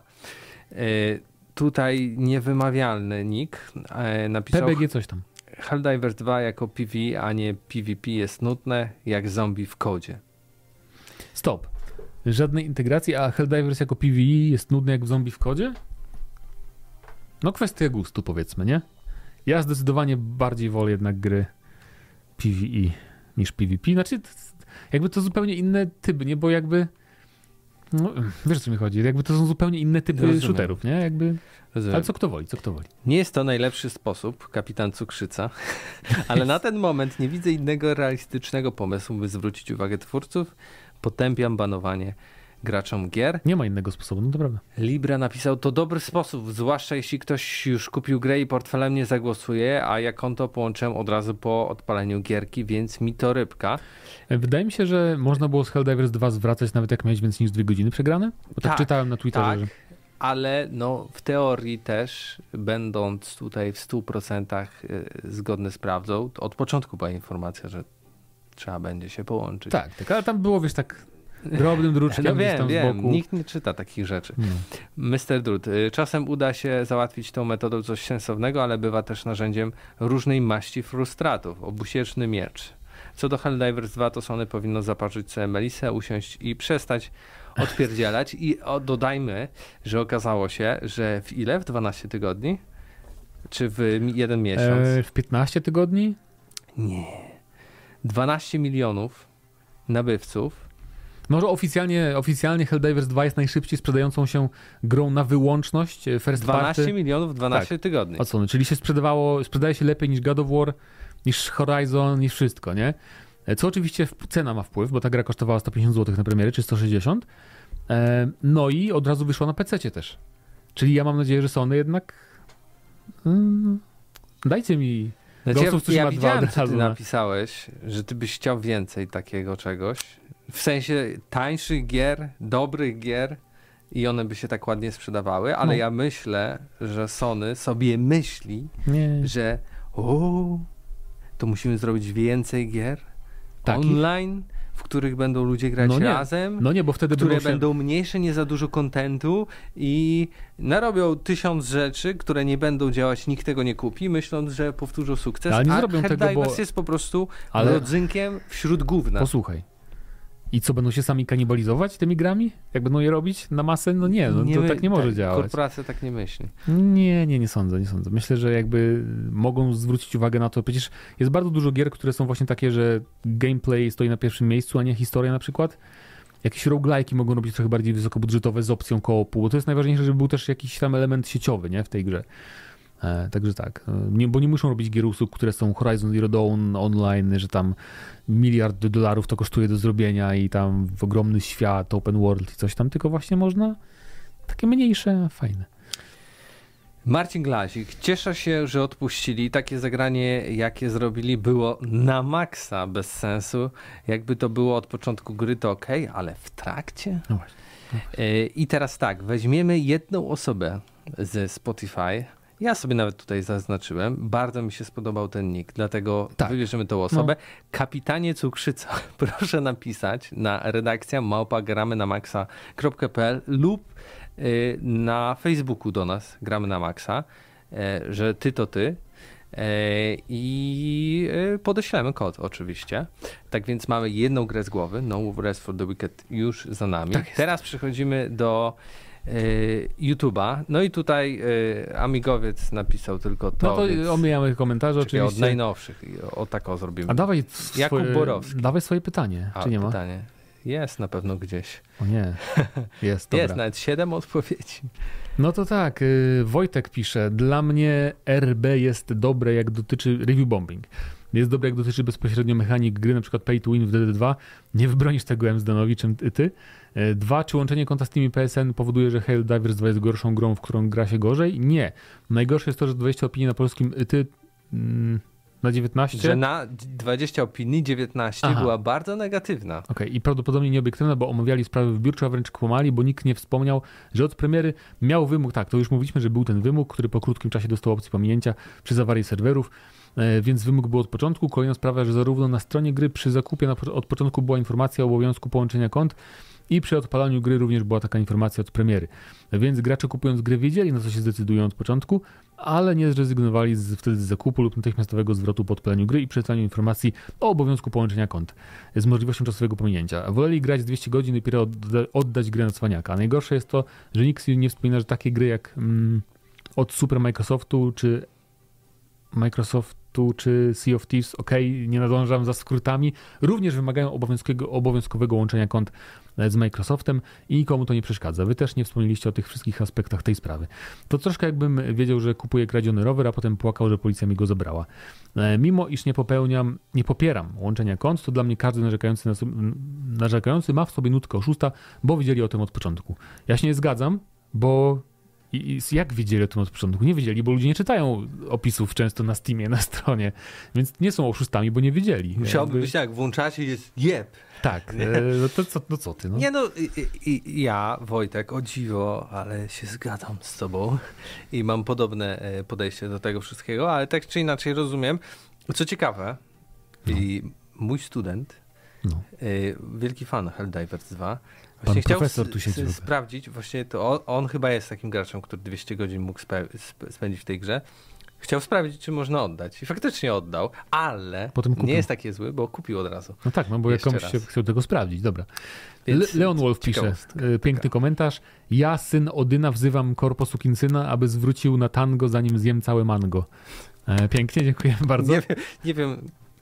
Tutaj niewymawialny nick napisał... PBG coś tam. Helldivers 2 jako PvE, a nie PvP jest nudne, jak zombie w kodzie. Stop. Żadnej integracji, a Helldivers jako PvE jest nudny jak w zombie w kodzie? No kwestia gustu, powiedzmy, nie? Ja zdecydowanie bardziej wolę jednak gry PvE niż PvP. Znaczy, jakby to zupełnie inne typy, nie? Bo jakby... No, wiesz, o co mi chodzi? Jakby to są zupełnie inne typy shooterów, nie? Jakby... Ale co kto woli. Nie jest to najlepszy sposób, kapitan Cukrzyca, ale na ten moment nie widzę innego realistycznego pomysłu, by zwrócić uwagę twórców. Potępiam banowanie graczom gier. Nie ma innego sposobu, no to prawda. Libra napisał, to dobry sposób, zwłaszcza jeśli ktoś już kupił grę i portfelem nie zagłosuje, a ja konto połączyłem od razu po odpaleniu gierki, więc mi to rybka. Wydaje mi się, że można było z Helldivers 2 zwracać nawet jak miałeś więcej niż 2 godziny przegrane? Bo tak czytałem na Twitterze. Tak, że... ale w teorii też, będąc tutaj w 100% zgodny z prawdą, od początku była informacja, że trzeba będzie się połączyć. Tak, ale tam było, tak drobnym druczkiem tam z boku. Nikt nie czyta takich rzeczy. Mr. Drut, czasem uda się załatwić tą metodą coś sensownego, ale bywa też narzędziem różnej maści frustratów. Obusieczny miecz. Co do Helldivers 2, to Sony powinno zaparzyć sobie melisę, usiąść i przestać odpierdzielać. I dodajmy, że okazało się, że w ile? W 12 tygodni? Czy w 1 miesiąc? W 15 tygodni? Nie. 12 milionów nabywców. Może oficjalnie Helldivers 2 jest najszybciej sprzedającą się grą na wyłączność first 12 party. milionów w 12 tygodni. O co? Czyli się sprzedaje się lepiej niż God of War, niż Horizon, niż wszystko, nie? Co oczywiście cena ma wpływ, bo ta gra kosztowała 150 zł na premiery, czy 160. No i od razu wyszła na PC też. Czyli ja mam nadzieję, że Sony jednak dajcie mi ja widziałem, co ty napisałeś, że ty byś chciał więcej takiego czegoś. W sensie tańszych gier, dobrych gier i one by się tak ładnie sprzedawały, ale ja myślę, że Sony sobie myśli, że to musimy zrobić więcej gier online, w których będą ludzie grać razem, bo wtedy które będą mniejsze, nie za dużo kontentu i narobią 1000 rzeczy, które nie będą działać, nikt tego nie kupi, myśląc, że powtórzą sukces, ale nie zrobią tego, bo jest po prostu rodzynkiem wśród gówna. Posłuchaj. I co, będą się sami kanibalizować tymi grami? Jak będą je robić na masę? No nie, to tak nie może działać. Korporacja tak nie myśli. Nie sądzę. Myślę, że jakby mogą zwrócić uwagę na to. Przecież jest bardzo dużo gier, które są właśnie takie, że gameplay stoi na pierwszym miejscu, a nie historia na przykład. Jakieś roguelike'i mogą robić trochę bardziej wysokobudżetowe z opcją co-opu, bo to jest najważniejsze, żeby był też jakiś tam element sieciowy, nie, w tej grze. Także tak, bo nie muszą robić gier usług, które są Horizon Zero Dawn online, że tam $1 miliard to kosztuje do zrobienia i tam w ogromny świat, open world i coś tam, tylko właśnie można takie mniejsze, fajne. Marcin Glazik, cieszę się, że odpuścili. Takie zagranie, jakie zrobili, było na maksa bez sensu. Jakby to było od początku gry, to okej, ale w trakcie? No właśnie. I teraz tak, weźmiemy jedną osobę ze Spotify. Ja sobie nawet tutaj zaznaczyłem. Bardzo mi się spodobał ten nick, dlatego wybierzemy tą osobę. Kapitanie Cukrzyca, proszę napisać na redakcja @gramy-na-maxa.pl lub na Facebooku do nas, Gramy na Maxa, że ty to ty. I podeślemy kod oczywiście. Tak więc mamy jedną grę z głowy. No Rest for the Wicked już za nami. Tak, teraz przechodzimy do YouTube'a. No i tutaj Amigowiec napisał tylko to. No to omijamy komentarze oczywiście. Od najnowszych. O tak zrobimy. A dawaj Jakub Borowski. Dawaj swoje pytanie. Czy nie ma? Pytanie. Jest na pewno gdzieś. O nie. Jest, dobra. Jest nawet 7 odpowiedzi. No to tak, Wojtek pisze, dla mnie RB jest dobre, jak dotyczy review bombing. Jest dobre, jak dotyczy bezpośrednio mechanik gry, na przykład pay to win w DD2. Nie wybronisz tego Emsdenowi, czym ty. 2, czy łączenie konta z Steam i PSN powoduje, że Helldivers 2 jest gorszą grą, w którą gra się gorzej? Nie. Najgorsze jest to, że 20 opinii na polskim na 19. Że na 20 opinii 19 była bardzo negatywna. Okej, i prawdopodobnie nieobiektywna, bo omawiali sprawy wybiórczo, a wręcz kłamali, bo nikt nie wspomniał, że od premiery miał wymóg, tak, to już mówiliśmy, że był ten wymóg, który po krótkim czasie dostał opcję pominięcia przy awarii serwerów, więc wymóg był od początku. Kolejna sprawa, że zarówno na stronie gry przy zakupie od początku była informacja o obowiązku połączenia kont i przy odpalaniu gry również była taka informacja od premiery. Więc gracze kupując grę wiedzieli, na co się zdecydują od początku, ale nie zrezygnowali wtedy z zakupu lub natychmiastowego zwrotu po odpaleniu gry i przeczytaniu informacji o obowiązku połączenia kont z możliwością czasowego pominięcia. Woleli grać 200 godzin i dopiero oddać grę na cwaniaka. Najgorsze jest to, że nikt nie wspomina, że takie gry jak od Super Microsoftu czy Sea of Thieves, nie nadążam za skrótami, również wymagają obowiązkowego łączenia kont z Microsoftem i nikomu to nie przeszkadza. Wy też nie wspomnieliście o tych wszystkich aspektach tej sprawy. To troszkę jakbym wiedział, że kupuję kradziony rower, a potem płakał, że policja mi go zabrała. Mimo iż nie popieram łączenia kont, to dla mnie każdy narzekający ma w sobie nutkę oszusta, bo wiedzieli o tym od początku. Ja się nie zgadzam, bo jak wiedzieli o tym od początku? Nie wiedzieli, bo ludzie nie czytają opisów często na Steamie, na stronie, więc nie są oszustami, bo nie wiedzieli. Musiałoby być tak, włączacie i jest jeb. Tak, no co ty? No? Nie no, ja, Wojtek, o dziwo, ale się zgadzam z tobą i mam podobne podejście do tego wszystkiego, ale tak czy inaczej rozumiem. Co ciekawe, i mój student, wielki fan Helldivers 2, właśnie chciał sprawdzić, właśnie to on chyba jest takim graczem, który 200 godzin mógł spędzić w tej grze. Chciał sprawdzić, czy można oddać. I faktycznie oddał, ale nie jest takie zły, bo kupił od razu. No tak, bo komuś się chciał tego sprawdzić. Dobra. Leon Wolf pisze, piękny komentarz. Ja, syn Odyna, wzywam korpo sukinsyna, aby zwrócił na tango, zanim zjem całe mango. Pięknie, dziękuję bardzo. Nie wiem,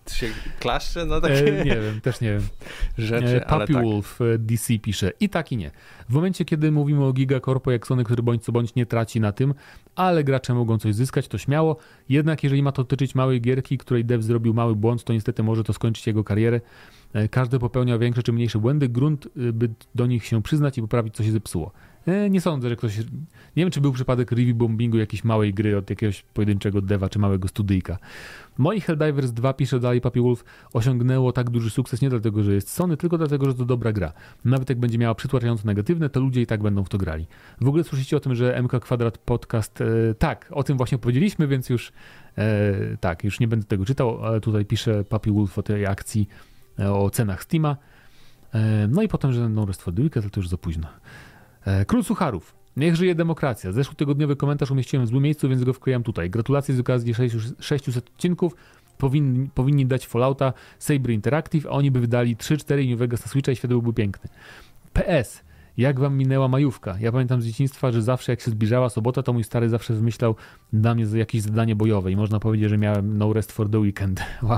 się klaszcze? No takie... Nie wiem, też nie wiem. Rzeczy, Puppy Wolf DC pisze. I tak i nie. W momencie, kiedy mówimy o gigakorpo jak Sony, który bądź co bądź nie traci na tym, ale gracze mogą coś zyskać, to śmiało. Jednak jeżeli ma to dotyczyć małej gierki, której dev zrobił mały błąd, to niestety może to skończyć jego karierę. Każdy popełnia większe czy mniejsze błędy. Grunt, by do nich się przyznać i poprawić, co się zepsuło. Nie sądzę, że ktoś... Nie wiem, czy był przypadek review bombingu jakiejś małej gry od jakiegoś pojedynczego deva czy małego studyjka. Moi Helldivers 2, pisze dalej Puppy Wolf, osiągnęło tak duży sukces nie dlatego, że jest Sony, tylko dlatego, że to dobra gra. Nawet jak będzie miała przytłaczająco negatywne, to ludzie i tak będą w to grali. W ogóle słyszycie o tym, że MK Kwadrat Podcast... tak, o tym właśnie powiedzieliśmy, więc już już nie będę tego czytał, ale tutaj pisze Puppy Wolf o tej akcji, o cenach Steama. No i potem, że No Rest for the Wicked, ale to już za późno. Król Sucharów. Niech żyje demokracja. Zeszłotygodniowy komentarz umieściłem w złym miejscu, więc go wklejam tutaj. Gratulacje z okazji 600 odcinków. Powinni dać Fallouta Saber Interactive, a oni by wydali 3-4 New Vegas na Switcha i świat byłby piękny. PS. Jak wam minęła majówka? Ja pamiętam z dzieciństwa, że zawsze jak się zbliżała sobota, to mój stary zawsze wymyślał dla mnie jakieś zadanie bojowe i można powiedzieć, że miałem No Rest for the Weekend. Wow.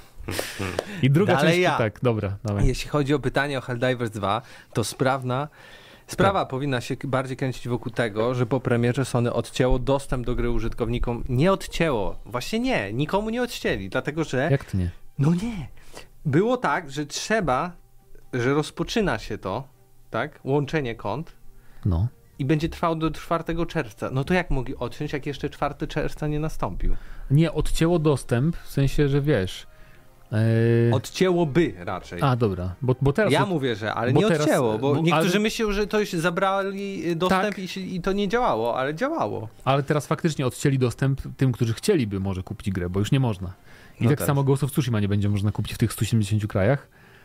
I druga część, tak, dobra. Dawaj. Jeśli chodzi o pytanie o Helldivers 2, to Sprawa powinna się bardziej kręcić wokół tego, że po premierze Sony odcięło dostęp do gry użytkownikom. Nie odcięło. Właśnie nie. Nikomu nie odcięli, dlatego że... Jak to nie? No nie. Było tak, że że rozpoczyna się to, tak? Łączenie kont. No. I będzie trwało do 4 czerwca. No to jak mogli odciąć, jak jeszcze 4 czerwca nie nastąpił? Nie, odcięło dostęp, w sensie, że wiesz... Odcięłoby raczej. A, dobra. Bo teraz... Ja mówię, że, ale nie odcięło, bo niektórzy myślą, że to już zabrali dostęp tak. i to nie działało, ale działało. Ale teraz faktycznie odcięli dostęp tym, którzy chcieliby może kupić grę, bo już nie można. I tak samo Ghost of Tsushima nie będzie można kupić w tych 170 krajach,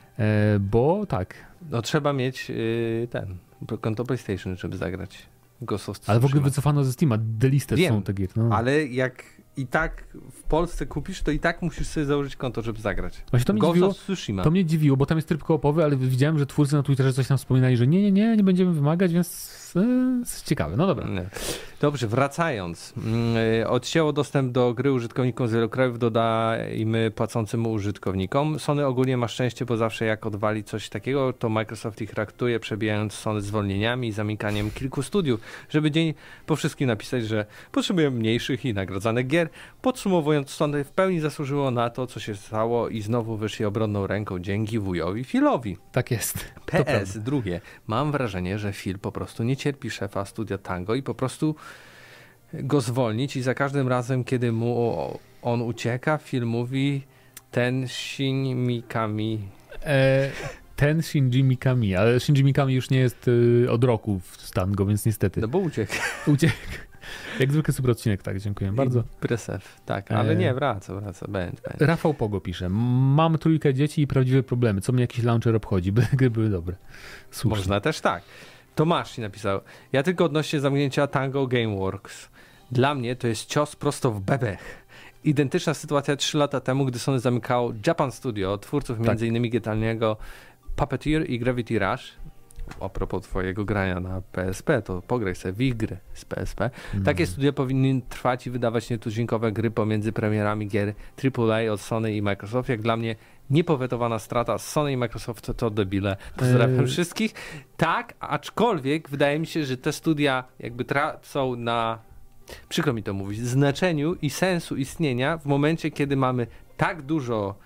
bo tak. No trzeba mieć konto PlayStation, żeby zagrać Ghost of Tsushima. Ale w ogóle wycofano ze Steama, delisted są te gier. No. Ale jak i tak w Polsce kupisz, to i tak musisz sobie założyć konto, żeby zagrać. Właśnie to mnie dziwiło, bo tam jest tryb koopowy, ale widziałem, że twórcy na Twitterze coś tam wspominali, że nie będziemy wymagać, więc jest ciekawe. No dobra. Nie. Dobrze, wracając. Odcięło dostęp do gry użytkownikom z wielu krajów, dodajmy płacącym użytkownikom. Sony ogólnie ma szczęście, bo zawsze jak odwali coś takiego, to Microsoft ich raktuje, przebijając Sony zwolnieniami i zamykaniem kilku studiów, żeby dzień po wszystkim napisać, że potrzebujemy mniejszych i nagradzanych gier. Podsumowując, Sony w pełni zasłużyło na to, co się stało i znowu wyszli obronną ręką dzięki wujowi Philowi. Tak jest. PS, drugie. Mam wrażenie, że Phil po prostu nie cierpi szefa studia Tango i po prostu go zwolnić i za każdym razem, kiedy mu on ucieka, Phil mówi ten Shinji Mikami. Ten Shinji Mikami, ale Shinji Mikami już nie jest od roku w Tango, więc niestety. No bo uciekł. Jak zwykle super odcinek, tak, dziękuję bardzo. Presef, tak, ale nie, wraca, będzie. Rafał Pogo pisze, mam 3 dzieci i prawdziwe problemy, co mnie jakiś launcher obchodzi, by gry były dobre. Słusznie. Można też tak. Tomasz napisał, ja tylko odnośnie zamknięcia Tango Gameworks. Dla mnie to jest cios prosto w bebech. Identyczna sytuacja 3 lata temu, gdy Sony zamykało Japan Studio, twórców m.in. genialnego Puppeteer i Gravity Rush. A propos twojego grania na PSP, to pograj sobie w ich gry z PSP. Takie studia powinny trwać i wydawać nietuzinkowe gry pomiędzy premierami gier AAA od Sony i Microsoft. Jak dla mnie niepowetowana strata. Sony i Microsoft to debile. Pozdrawiam wszystkich. Tak, aczkolwiek wydaje mi się, że te studia jakby tracą na, przykro mi to mówić, znaczeniu i sensu istnienia w momencie, kiedy mamy tak dużo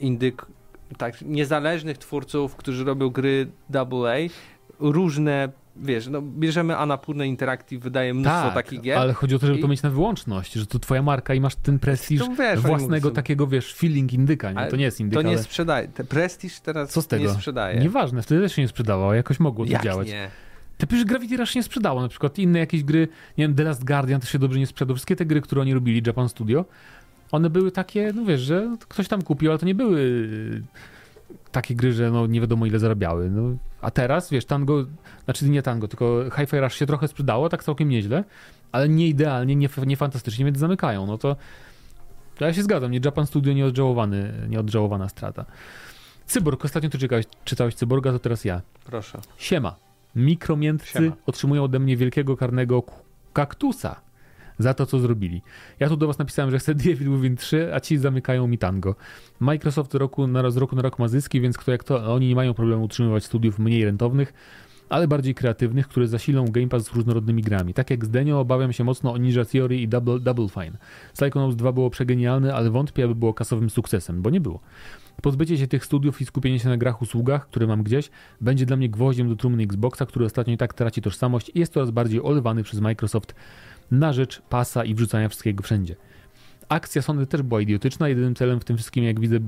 niezależnych twórców, którzy robią gry AA, różne, wiesz, no bierzemy Annapurna Interactive, wydaje mnóstwo takich gier. Ale chodzi o to, żeby to mieć na wyłączność, że to twoja marka i masz ten prestiż własnego takiego, wiesz, feeling indyka, nie? To nie jest indyk, to nie sprzedaje. Ten prestiż teraz co z tego? Nie sprzedaje. Nieważne, wtedy też się nie sprzedawało, jakoś mogło to jak działać. Nie? Te przecież Gravity Rush nie sprzedało, na przykład inne jakieś gry, nie wiem, The Last Guardian też się dobrze nie sprzedał. Wszystkie te gry, które oni robili, Japan Studio, one były takie, no wiesz, że ktoś tam kupił, ale to nie były takie gry, że no nie wiadomo ile zarabiały. No, a teraz, wiesz, Tango, znaczy nie Tango, tylko Hi-Fi Rush się trochę sprzedało, tak całkiem nieźle, ale nie idealnie, nie fantastycznie, więc zamykają. No to ja się zgadzam, nie Japan Studio nieodżałowana strata. Cyborg, ostatnio ty czytałeś Cyborga, to teraz ja. Proszę. Siema. Mikromiętcy otrzymują ode mnie wielkiego karnego kaktusa. za to, co zrobili. Ja tu do was napisałem, że chcę Devil Within 3, a ci zamykają mi Tango. Microsoft z roku na rok ma zyski, więc kto jak to, oni nie mają problemu utrzymywać studiów mniej rentownych, ale bardziej kreatywnych, które zasilą Game Pass z różnorodnymi grami. Tak jak z Denio obawiam się mocno o Ninja Theory i Double Fine. Psychonauts 2 było przegenialne, ale wątpię, aby było kasowym sukcesem, bo nie było. Pozbycie się tych studiów i skupienie się na grach, usługach, które mam gdzieś, będzie dla mnie gwoździem do trumny Xboxa, który ostatnio i tak traci tożsamość i jest coraz bardziej olewany przez Microsoft na rzecz pasa i wrzucania wszystkiego wszędzie. Akcja Sony też była idiotyczna. Jedynym celem w tym wszystkim, jak widzę,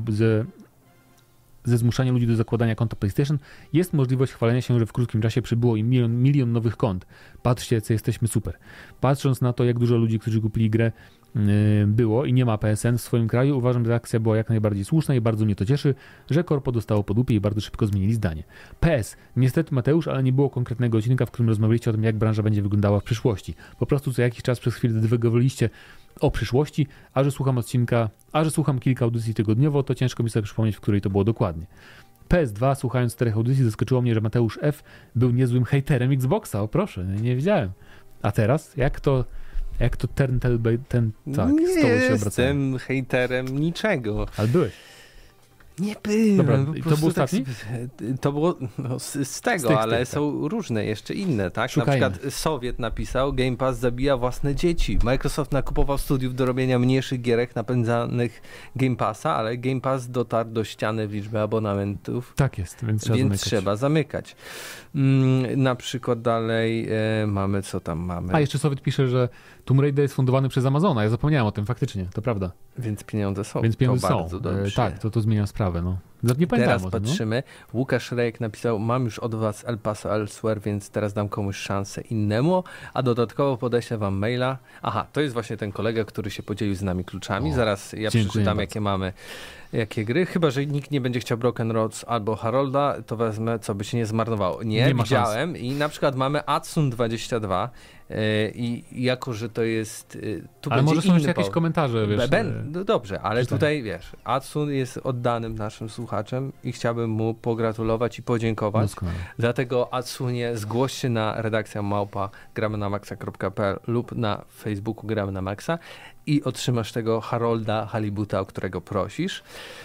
ze zmuszania ludzi do zakładania konta PlayStation jest możliwość chwalenia się, że w krótkim czasie przybyło im milion nowych kont. Patrzcie, co jesteśmy super. Patrząc na to, jak dużo ludzi, którzy kupili grę, było i nie ma PSN w swoim kraju, uważam, że akcja była jak najbardziej słuszna i bardzo mnie to cieszy, że korpo dostało po dupie i bardzo szybko zmienili zdanie. PS. Niestety, Mateusz, ale nie było konkretnego odcinka, w którym rozmawialiście o tym, jak branża będzie wyglądała w przyszłości. Po prostu co jakiś czas przez chwilę dywagowaliście o przyszłości, a że słucham kilka audycji tygodniowo, to ciężko mi sobie przypomnieć, w której to było dokładnie. PS2, słuchając 4 audycji, zaskoczyło mnie, że Mateusz F. był niezłym hejterem Xboxa. O proszę, nie wiedziałem. A teraz? Jak to ten tak, nie stoły się obracają? Nie jestem hejterem niczego. Ale byłeś. Nie byłem. Dobra, to był ostatni? To było z tego, ale tak. Są różne, jeszcze inne, tak? Szukajmy. Na przykład Sowiet napisał, Game Pass zabija własne dzieci. Microsoft nakupował studiów do robienia mniejszych gierek napędzanych Game Passa, ale Game Pass dotarł do ściany w liczbie abonamentów. Tak jest, więc trzeba zamykać. Na przykład dalej mamy, co tam mamy? A jeszcze Sowiet pisze, że Tomb Raider jest fundowany przez Amazona. Ja zapomniałem o tym, faktycznie, to prawda. Więc pieniądze są. Bardzo dobrze. Tak, to zmienia sprawę. No. Nie teraz tym, patrzymy. No? Łukasz Rejek napisał, mam już od was El Paso Elsewhere, więc teraz dam komuś szansę innemu, a dodatkowo podeślę wam maila. Aha, to jest właśnie ten kolega, który się podzielił z nami kluczami. Zaraz ja przeczytam, jakie mamy, jakie gry. Chyba że nikt nie będzie chciał Broken Roads albo Harolda, to wezmę, co by się nie zmarnowało. Nie widziałem szans. I na przykład mamy Adsun 22 i jako, że to jest tu ale będzie może są jeszcze jakieś komentarze, wiesz. No dobrze, ale tutaj wiesz, Adsun jest oddanym naszym słuchaczem i chciałbym mu pogratulować i podziękować. Doskonale. Dlatego Adsunie zgłoś się na redakcję @gramy-na-maxa.pl lub na Facebooku Gramy na Maxa i otrzymasz tego Harolda Halibuta, o którego prosisz.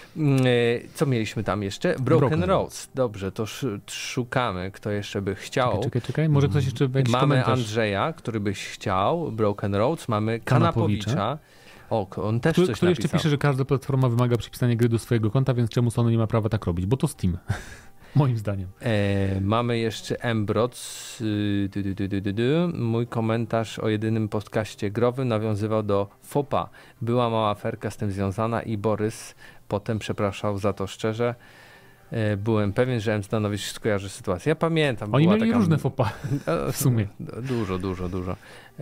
Co mieliśmy tam jeszcze? Broken Roads. Dobrze, to szukamy, kto jeszcze by chciał. Czekaj. Może ktoś jeszcze będzie Mamy komentarz. Andrzeja, który byś chciał. Broken Roads. Mamy Kanapowicza. O, on też coś który jeszcze pisze, że każda platforma wymaga przypisania gry do swojego konta, więc czemu Sony nie ma prawa tak robić? Bo to Steam. Moim zdaniem. Mamy jeszcze Embroc. Mój komentarz o jedynym podcaście growym nawiązywał do FOPA. Była mała aferka z tym związana i Borys potem przepraszał za to szczerze. Byłem pewien, że M. Zdanowicz skojarzy sytuację. Ja pamiętam. Oni mieli różne FOPA w sumie. Dużo.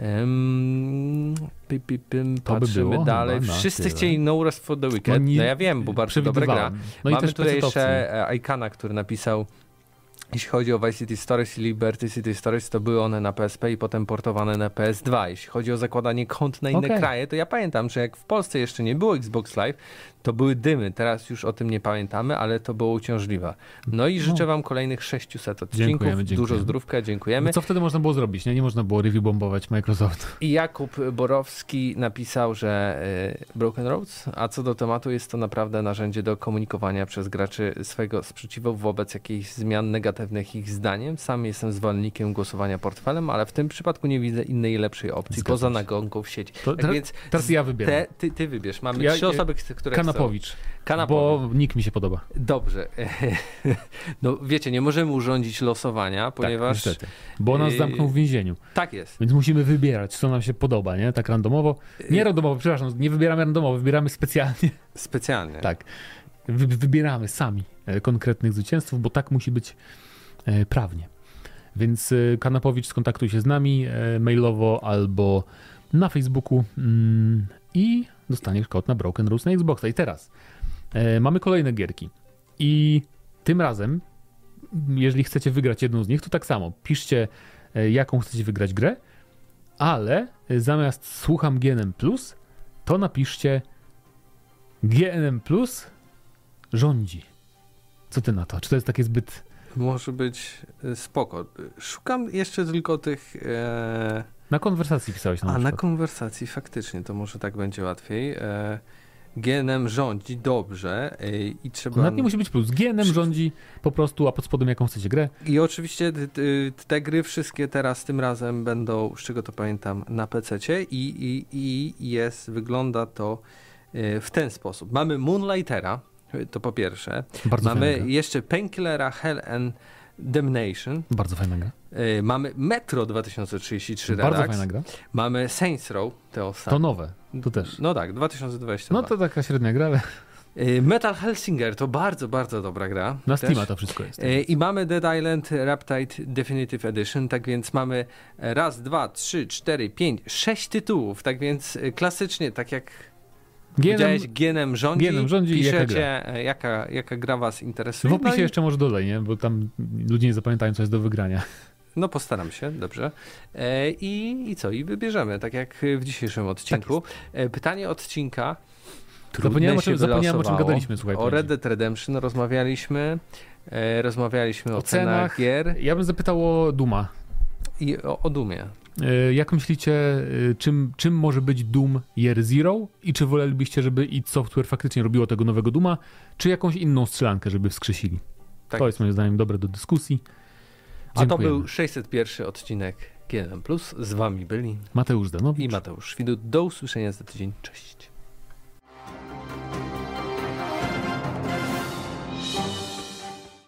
Patrzymy by dalej. Wszyscy chcieli No Rest for the Wicked. No ja wiem, bo bardzo dobra gra. No mamy tutaj jeszcze Aikana, który napisał, jeśli chodzi o Vice City Stories i Liberty City Stories, to były one na PSP i potem portowane na PS2. Jeśli chodzi o zakładanie kont na inne kraje, to ja pamiętam, że jak w Polsce jeszcze nie było Xbox Live, to były dymy. Teraz już o tym nie pamiętamy, ale to było uciążliwe. No i życzę wam kolejnych 600 odcinków. Dziękujemy. Dużo zdrówka, dziękujemy. No co wtedy można było zrobić? Nie można było review bombować Microsoft. I Jakub Borowski napisał, że Broken Roads, a co do tematu jest to naprawdę narzędzie do komunikowania przez graczy swojego sprzeciwu wobec jakichś zmian negatywnych ich zdaniem. Sam jestem zwolennikiem głosowania portfelem, ale w tym przypadku nie widzę innej lepszej opcji poza nagonką w sieci. Więc teraz ja wybieram. Ty wybierz. Mamy 3 osoby, które Kanapowicz. Bo nikt mi się podoba. Dobrze. No wiecie, nie możemy urządzić losowania, ponieważ... Tak, niestety. Bo nas zamkną w więzieniu. Tak jest. Więc musimy wybierać, co nam się podoba, nie? Tak randomowo. Nie randomowo, przepraszam, nie wybieramy randomowo, wybieramy specjalnie. Specjalnie. Tak. Wybieramy sami konkretnych zwycięzców, bo tak musi być prawnie. Więc Kanapowicz, skontaktuj się z nami mailowo albo na Facebooku i dostaniesz kod na Broken Roads na Xboxa. I teraz mamy kolejne gierki. I tym razem, jeżeli chcecie wygrać jedną z nich, to tak samo. Piszcie, jaką chcecie wygrać grę, ale zamiast słucham GNM+, to napiszcie GNM+ rządzi. Co ty na to? Czy to jest takie zbyt... Może być spoko. Szukam jeszcze tylko tych Na konwersacji pisałeś na na konwersacji faktycznie, to może tak będzie łatwiej. GNM rządzi dobrze i trzeba... Nawet nie musi być plus. GNM rządzi po prostu, a pod spodem jaką chcecie grę. I oczywiście te gry wszystkie teraz tym razem będą, z czego to pamiętam, na PC-cie i wygląda to w ten sposób. Mamy Moonlightera, to po pierwsze. Bardzo mamy jeszcze Painkillera, Hell and Damnation. Bardzo fajna gra. Mamy Metro 2033 Bardzo Redux. fajna gra. Mamy Saints Row, to nowe, to też. No tak, 2022. No to taka średnia gra, ale... Metal Hellsinger to bardzo, bardzo dobra gra. Na Steama to wszystko jest. I mamy Dead Island Riptide Definitive Edition, tak więc mamy 1, 2, 3, 4, 5, 6 tytułów, tak więc klasycznie, tak jak powiedziałeś, GNM rządzi, piszecie jaka gra was interesuje. W opisie jeszcze może dodaj, nie? Bo tam ludzie nie zapamiętają, co jest do wygrania. No postaram się, dobrze. I co? I wybierzemy, tak jak w dzisiejszym odcinku. Tak pytanie odcinka. Zapomniałem o czym gadaliśmy, słuchaj. O Red Dead Redemption rozmawialiśmy o cenach gier. Ja bym zapytał o Dooma. I o Doomie. Jak myślicie, czym może być Doom Year Zero i czy wolelibyście, żeby id Software faktycznie robiło tego nowego Dooma, czy jakąś inną strzelankę, żeby wskrzesili? Tak. To jest moim zdaniem dobre do dyskusji. Dziękujemy. A to był 601 odcinek GNM+. Z wami byli Mateusz Zdanowicz i Mateusz Widut. Do usłyszenia za tydzień. Cześć.